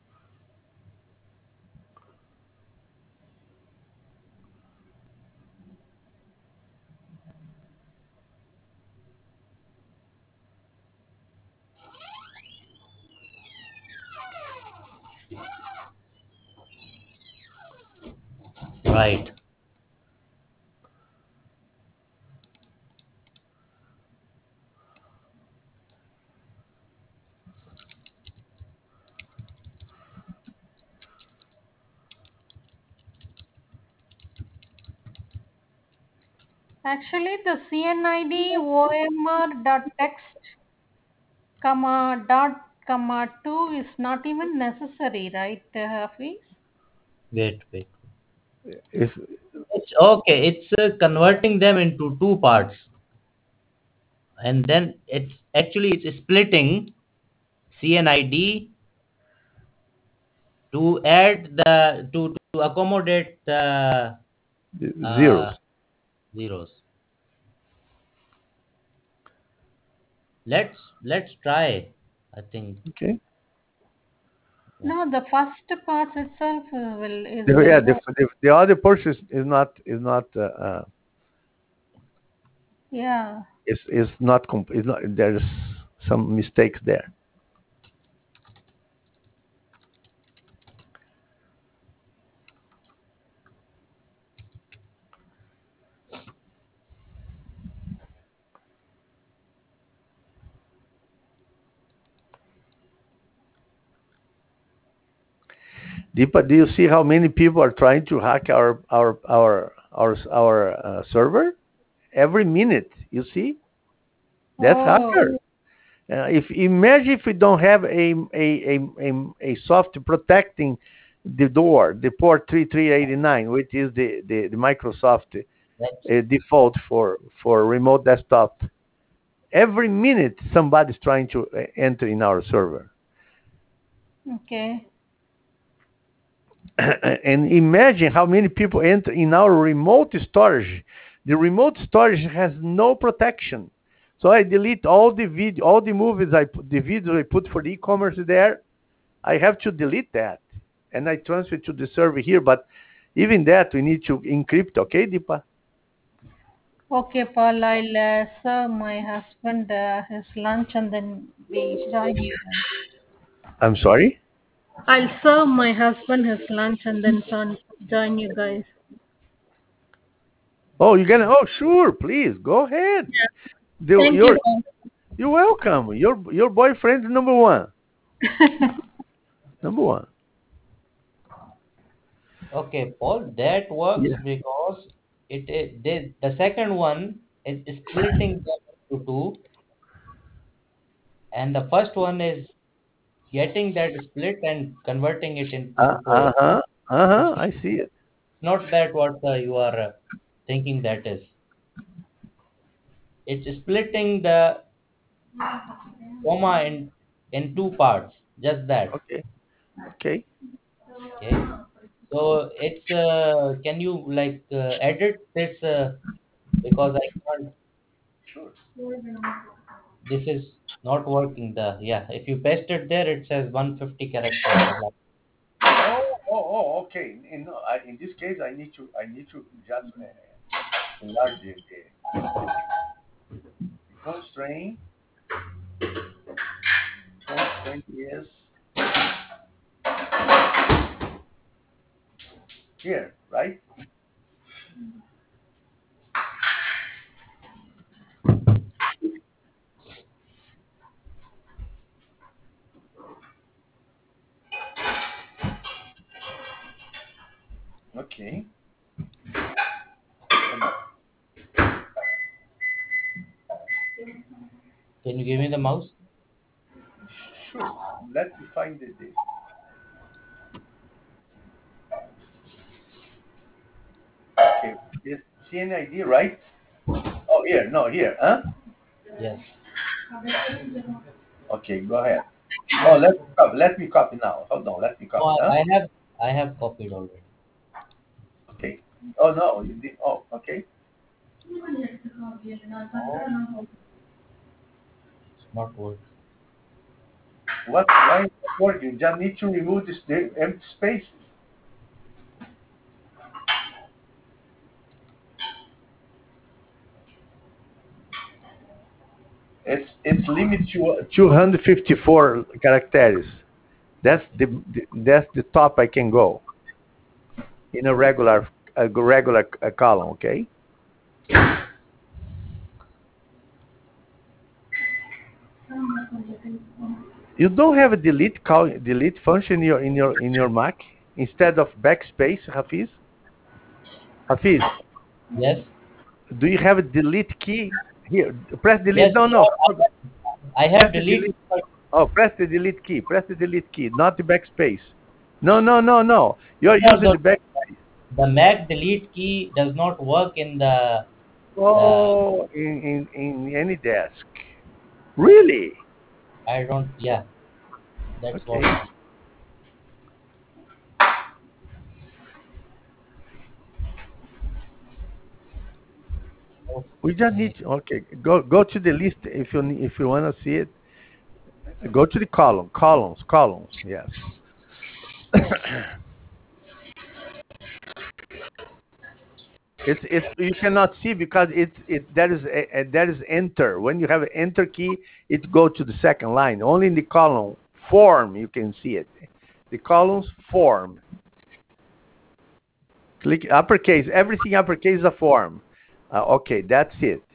Right. Actually, the cnid omr dot text comma dot comma two is not even necessary, right, uh, Hafiz? Wait, wait. It's, It's okay. It's uh, converting them into two parts, and then it's actually it's splitting C N I D to add the to to accommodate the zeros. uh, zeros. Let's let's try. I think Okay. No, the first part itself uh, will is The, will yeah, the, work. the the other portion is, is not is not uh, uh, Yeah. is is not comp- is not there's some mistakes there. Deepa, do you see how many people are trying to hack our our our our our uh, server every minute? You see, that's Oh, hacker. Uh, if imagine if we don't have a a a a, a software protecting the door, the port three three eight nine, which is the the, the Microsoft that's uh, default for for remote desktop. Every minute, somebody's trying to uh, enter in our server. okay. And imagine how many people enter in our remote storage. The remote storage has no protection. So I delete all the video, all the movies I put, the videos I put for the e-commerce there. I have to delete that, and I transfer to the server here. But even that, we need to encrypt. Okay, Deepa? Okay, Paul, I'll uh, serve my husband uh, his lunch and then we join you guys. I'm sorry. I'll serve my husband his lunch and then join, join you guys. Oh, you're gonna? Oh, sure. Please go ahead. The, Thank you. you're you're welcome. Your your boyfriend number one. Number one. okay, Paul. That works Yeah. because it is the the second one is splitting them into two, and the first one is getting that split and converting it into Uh four. huh. Uh It's huh. I see it. not that what uh, you are uh, thinking that is. It's splitting the comma in in two parts. Just that. Okay. Okay. Okay. So it's uh, can you like uh, edit this uh, because I can't. Sure. this is not working. The yeah, if you paste it there, it says one hundred fifty characters. Oh, oh, oh, okay. In, I, in this case, I need to, I need to just uh, enlarge the, the constraint. Constraint is here, right? Okay. Can you give me the mouse? Sure. Let me find the, the okay. This C N I D, right? Oh, here. No, here. Huh? Yes. Okay, go ahead. Oh, let me copy. Let me copy now. Hold on. Let me No, copy. Huh? I, I have I have copied already. Okay. Oh no, you did. Oh, okay. Oh, it's not working. What? Why is it working? You just need to remove this the empty spaces. It's it's limited to two hundred fifty-four characters. That's the, the that's the top I can go in a regular a regular uh, column. Okay. You don't have a delete call delete function in your in your in your Mac instead of backspace, Hafiz. Hafiz, Yes. do you have a delete key here? Press delete. Yes. No, no. I I Press have the deleted. delete. Oh, press the delete key. Press the delete key, not the backspace. No, no, no, no. You're No, using the the backspace. the Mac delete key does not work in the. Uh, Oh, in, in, in any desk. Really? I don't. Yeah, that's Okay. what. We just need Okay. to, okay, go go to the list if you ne- if you want to see it. Go to the column, columns, columns. Yes. It's it's you cannot see because it's it that is a, a- that is enter. When you have an enter key, it go to the second line. Only in the column form you can see it. The columns form. Click uppercase. Everything uppercase is a form. Uh, okay, that's it.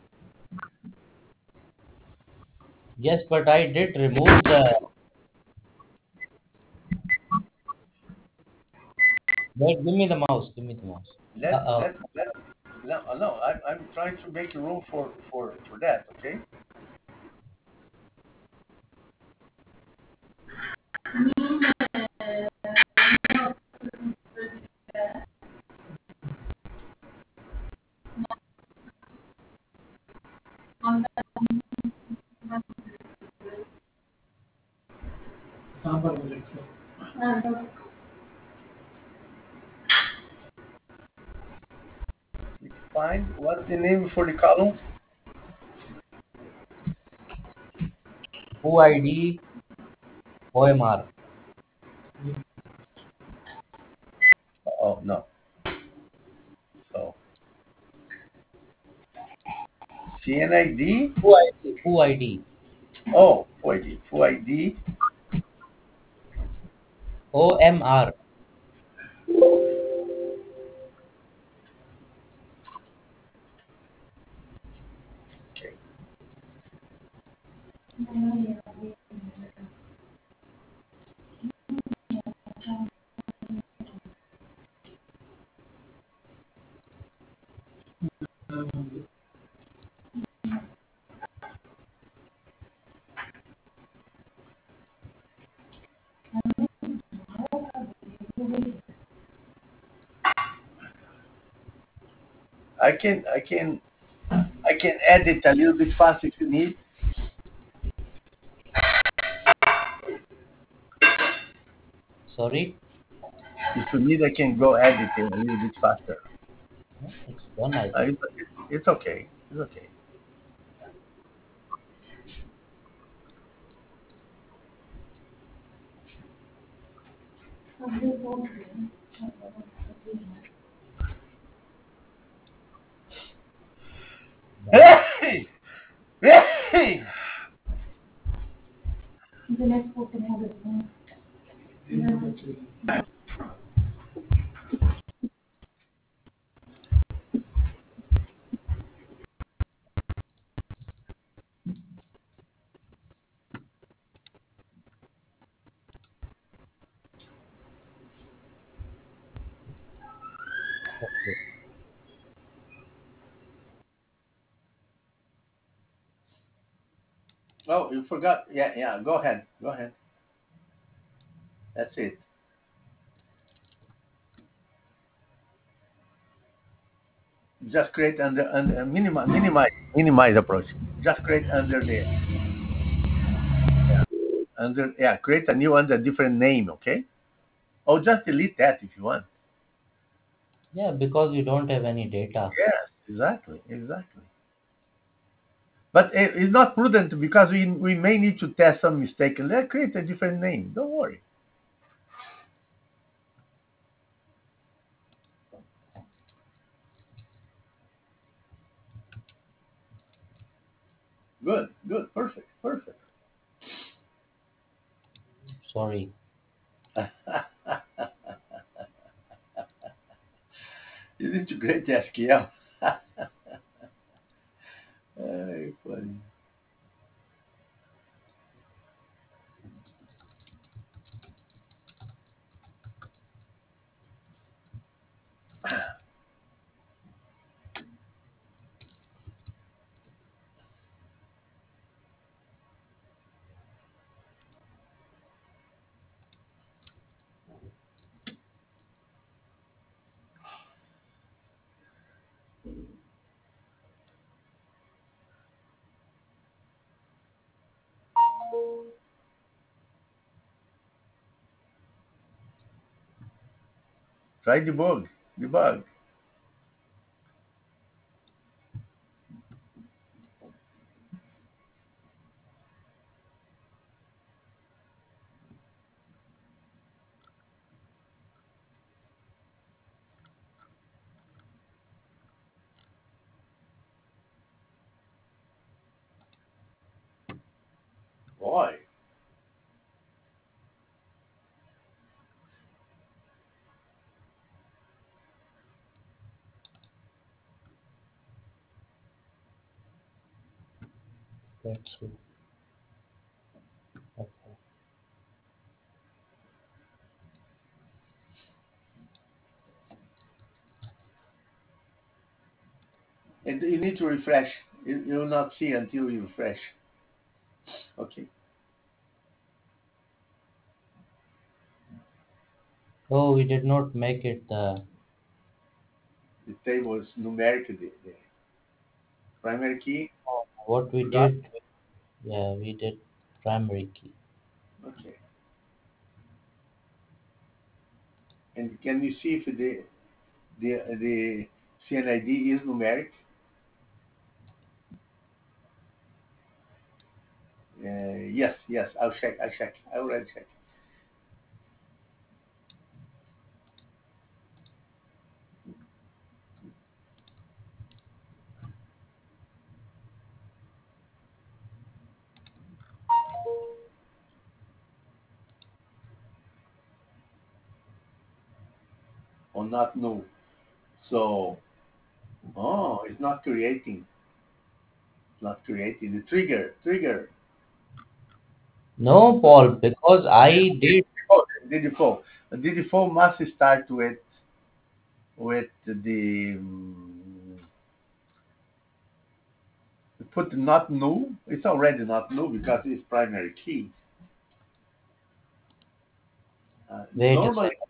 Yes, but I did remove the. Wait, give me the mouse. Give me the mouse. Uh, Let uh, let let. No, no. I'm I'm trying to make room for for for that. Okay. Find what's the name for the column? Who I D O M R. Oh no. So C N I D. Who I D. Who I D. Oh, full I D. Full I D. O M R. Okay. I can I can I can edit a little bit fast if you need. Sorry. If you need, I can go edit it a little bit faster. It's done. I Uh, think. it's, it's okay. It's okay. Okay. Oh, you forgot. Yeah, yeah. Go ahead. Go ahead. That's it. Just create under under minimize minimize minimize approach. Just create under the under yeah. Create a new under different name. Okay. Or just delete that if you want. Yeah, because we don't have any data. Yes, exactly, exactly. But it- it's not prudent because we we may need to test some mistake. Let's create a different name. Don't worry. Good, good, perfect, perfect. Sorry. You need to create S Q L. Ay, funny. Try debug, debug. Boy, Let's see. Okay. and you need to refresh. You, you will not see until you refresh. Okay. Oh, we did not make it the. The table is numeric. The, the primary key. Oh, what we Forgot. did. Yeah, we did primary key. Okay. And can you see if the the the C N I D is numeric? Uh, yes, yes. I'll check. I'll check. I already checked. Or not null. So, oh, it's not creating. It's not creating the trigger. Trigger. No, So Paul, because I did. oh, the default. The default must start with with the um, put not null. It's already not null because it's primary key. Uh, Wait a normally, second.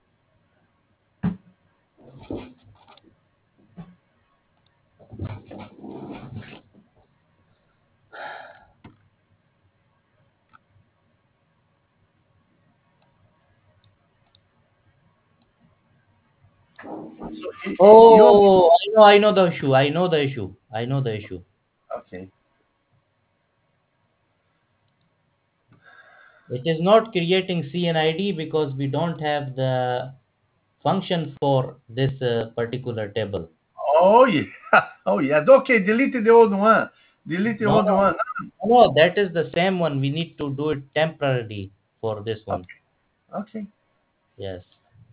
so y- y- you Oh, I know, I know the issue. I know the issue. I know the issue. okay. It is not creating C N I D because we don't have the function for this uh, particular table. Oh yeah. Oh yeah. Okay, delete the old one. Delete the No, old one. no, that is the same one. We need to do it temporarily for this one. Okay. Okay. Yes.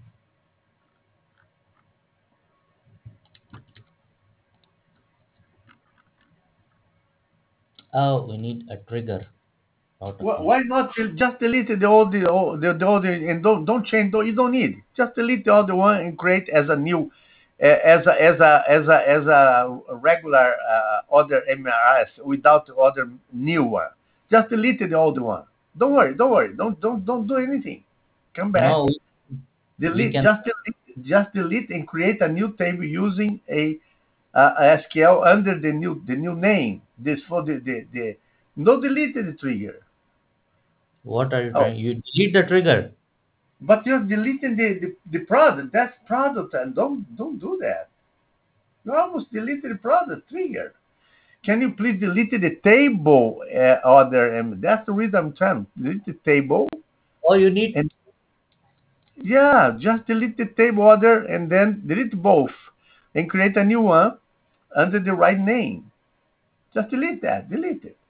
Oh, we need a trigger, not a Wh- function. Why not del- just delete the old the old the, the old and don't don't change. Don't, you don't need. Just delete the other one and create as a new, uh, as a as a as a as a regular uh, other M R S without the other new one. Just delete the old one. Don't worry. Don't worry. Don't don't don't do anything. Come back. No, we, we Delete. can. Just delete. Just delete and create a new table using a, uh, a S Q L under the new the new name. This for the the, the no delete the trigger. What are you Oh, trying? You delete the trigger. but you're deleting the, the, the product. That's product, and don't don't do that. You almost deleted the product trigger. Can you please delete the table uh, order? And that's the reason I'm trying to delete the table. Oh, you need. And yeah, just delete the table order and then delete both and create a new one under the right name. Just delete that. Delete it.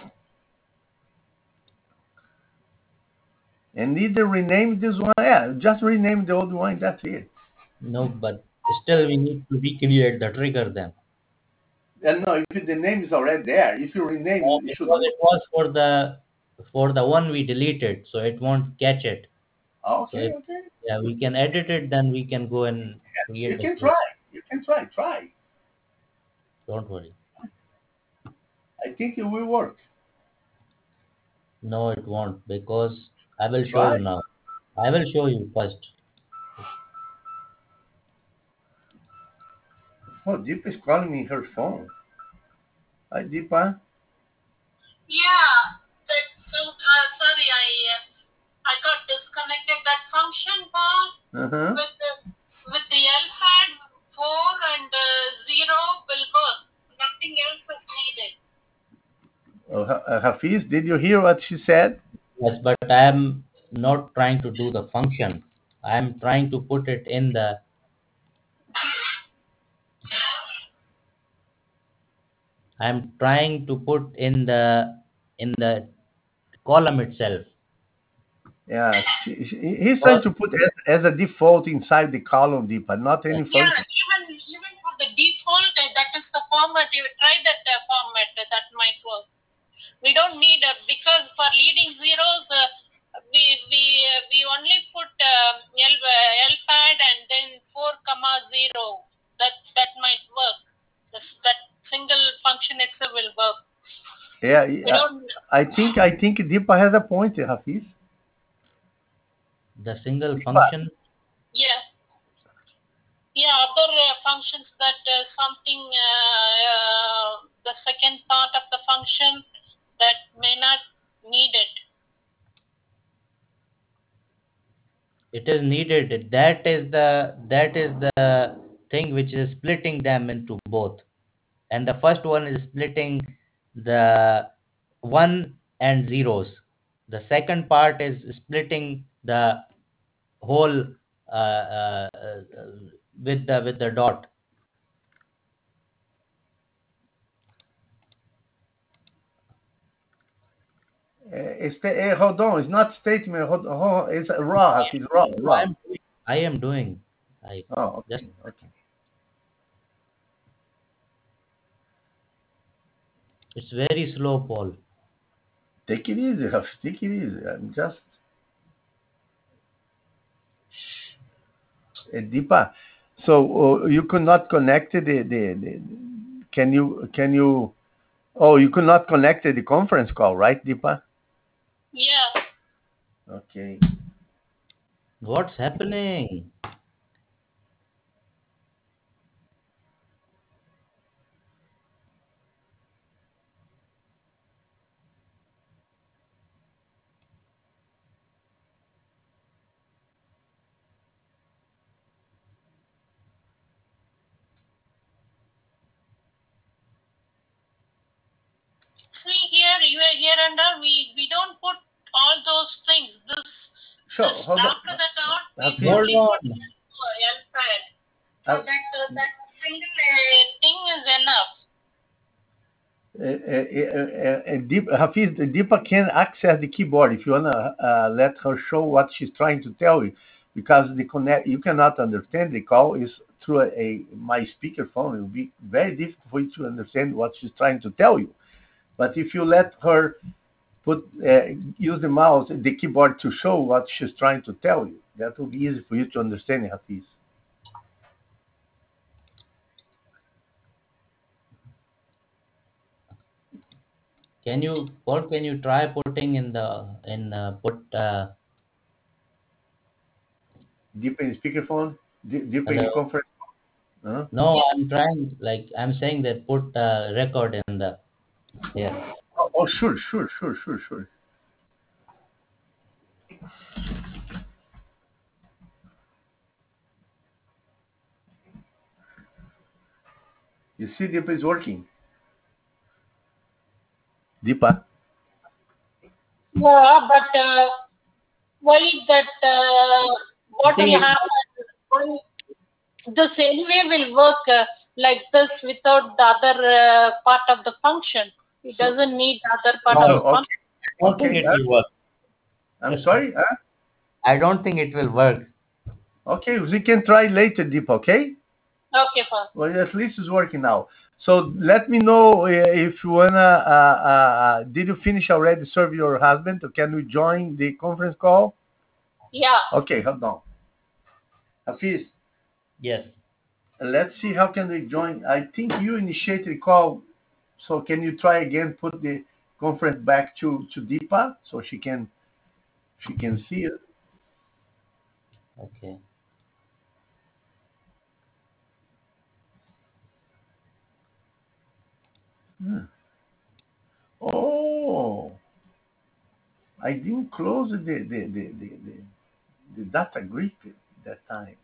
And either rename this one. Yeah, just rename the old one. That's it. No, but still we need to recreate the trigger then. And no, if the name is already there, if you No, rename, it should because work. it was for the for the one we deleted, so it won't catch it. So Okay, if okay. yeah, we can edit it, then we can go and You create the can trigger. try. You can try. Try. Don't worry. I think it will work. No, it won't because I will show Try. you now. I will show you first. Oh, Deepa is calling me her phone. Hi, Deepa. Yeah, that, so uh, sorry, I uh, I got disconnected. That function part Uh huh. with the with the alpha four and uh, zero will work. Nothing else is needed. Oh, Ha- uh, Hafiz, did you hear what she said? Yes, but I am not trying to do the function. I am trying to put it in the I'm trying to put in the in the column itself. Yeah, she, she, he's trying Because to put as, as a default inside the column, Deepa, not any Yeah, function. even even for the default, uh, that is the format. You try that uh, format. Uh, that might work. We don't need a because for leading zeros, uh, we we uh, we only put um, L, uh, L pad and then four comma zero. That that might work. This, that single function itself will work. Yeah, We yeah. don't. I think I think Deepa has a point, Hafiz. the single Deepa, function, Yeah, yeah. Other uh, functions that uh, something uh, uh, the second part of the function that may not need it. it is needed. That is the that is the thing which is splitting them into both. And the first one is splitting the one and zeros. The second part is splitting the whole uh, uh, uh, with the with the dot. uh, it's, uh, hold on. It's not statement. Hold, hold, it's raw, Hafiz. Raw, No, I raw. am doing. I am doing. I Oh, just okay, okay. it's very slow, Paul. Take it easy, Hafiz. Take it easy. I'm just uh, Deepa. So uh, you could not connect the, the, the can you can you oh you could not connect the conference call, right, Deepa? Yeah. Okay. What's happening? See here, you are here and all. We we don't put all those things. This, Sure, this hold on. after that out, we Hafiz. Hold only put on. L-pad. So Uh, that uh, that single uh, thing is enough. Uh, uh, uh, uh, Deep, Hafiz, Deepa can access the keyboard if you wanna uh, let her show what she's trying to tell you, because the connect you cannot understand the call is through a, a my speakerphone. It will be very difficult for you to understand what she's trying to tell you. But if you let her put uh, use the mouse, the keyboard to show what she's trying to tell you, that will be easy for you to understand, Hafiz. Can you, what can you try putting in the, in uh, put, uh, Deep in the speakerphone, deep, deep in the hello? conference. Huh? No, I'm trying, like, I'm saying that put uh, record in the, here. Oh, oh, sure, sure, sure, sure, sure. You see, Deepa is working. Deepa. Yeah, but uh, why that? Uh, what will See, happen? Why this anyway will work uh, like this without the other uh, part of the function. It So, doesn't need the other part of so no, the okay, function. I don't think okay. it Uh, will work. I'm sorry. Uh, I don't think it will work. okay, we can try later, Deepa. Okay. Okay, fine. Well, at least it's working now. So let me know uh, if you wanna. Uh, uh, uh, did you finish already? Serve your husband? Or can we join the conference call? Yeah. Okay, hold on. Hafiz, Yes. let's see how can we join. I think you initiated the call. So can you try again? Put the conference back to to Deepa so she can she can see it. Okay. Hmm. Oh, I didn't close the the the the, the, the data grid that time.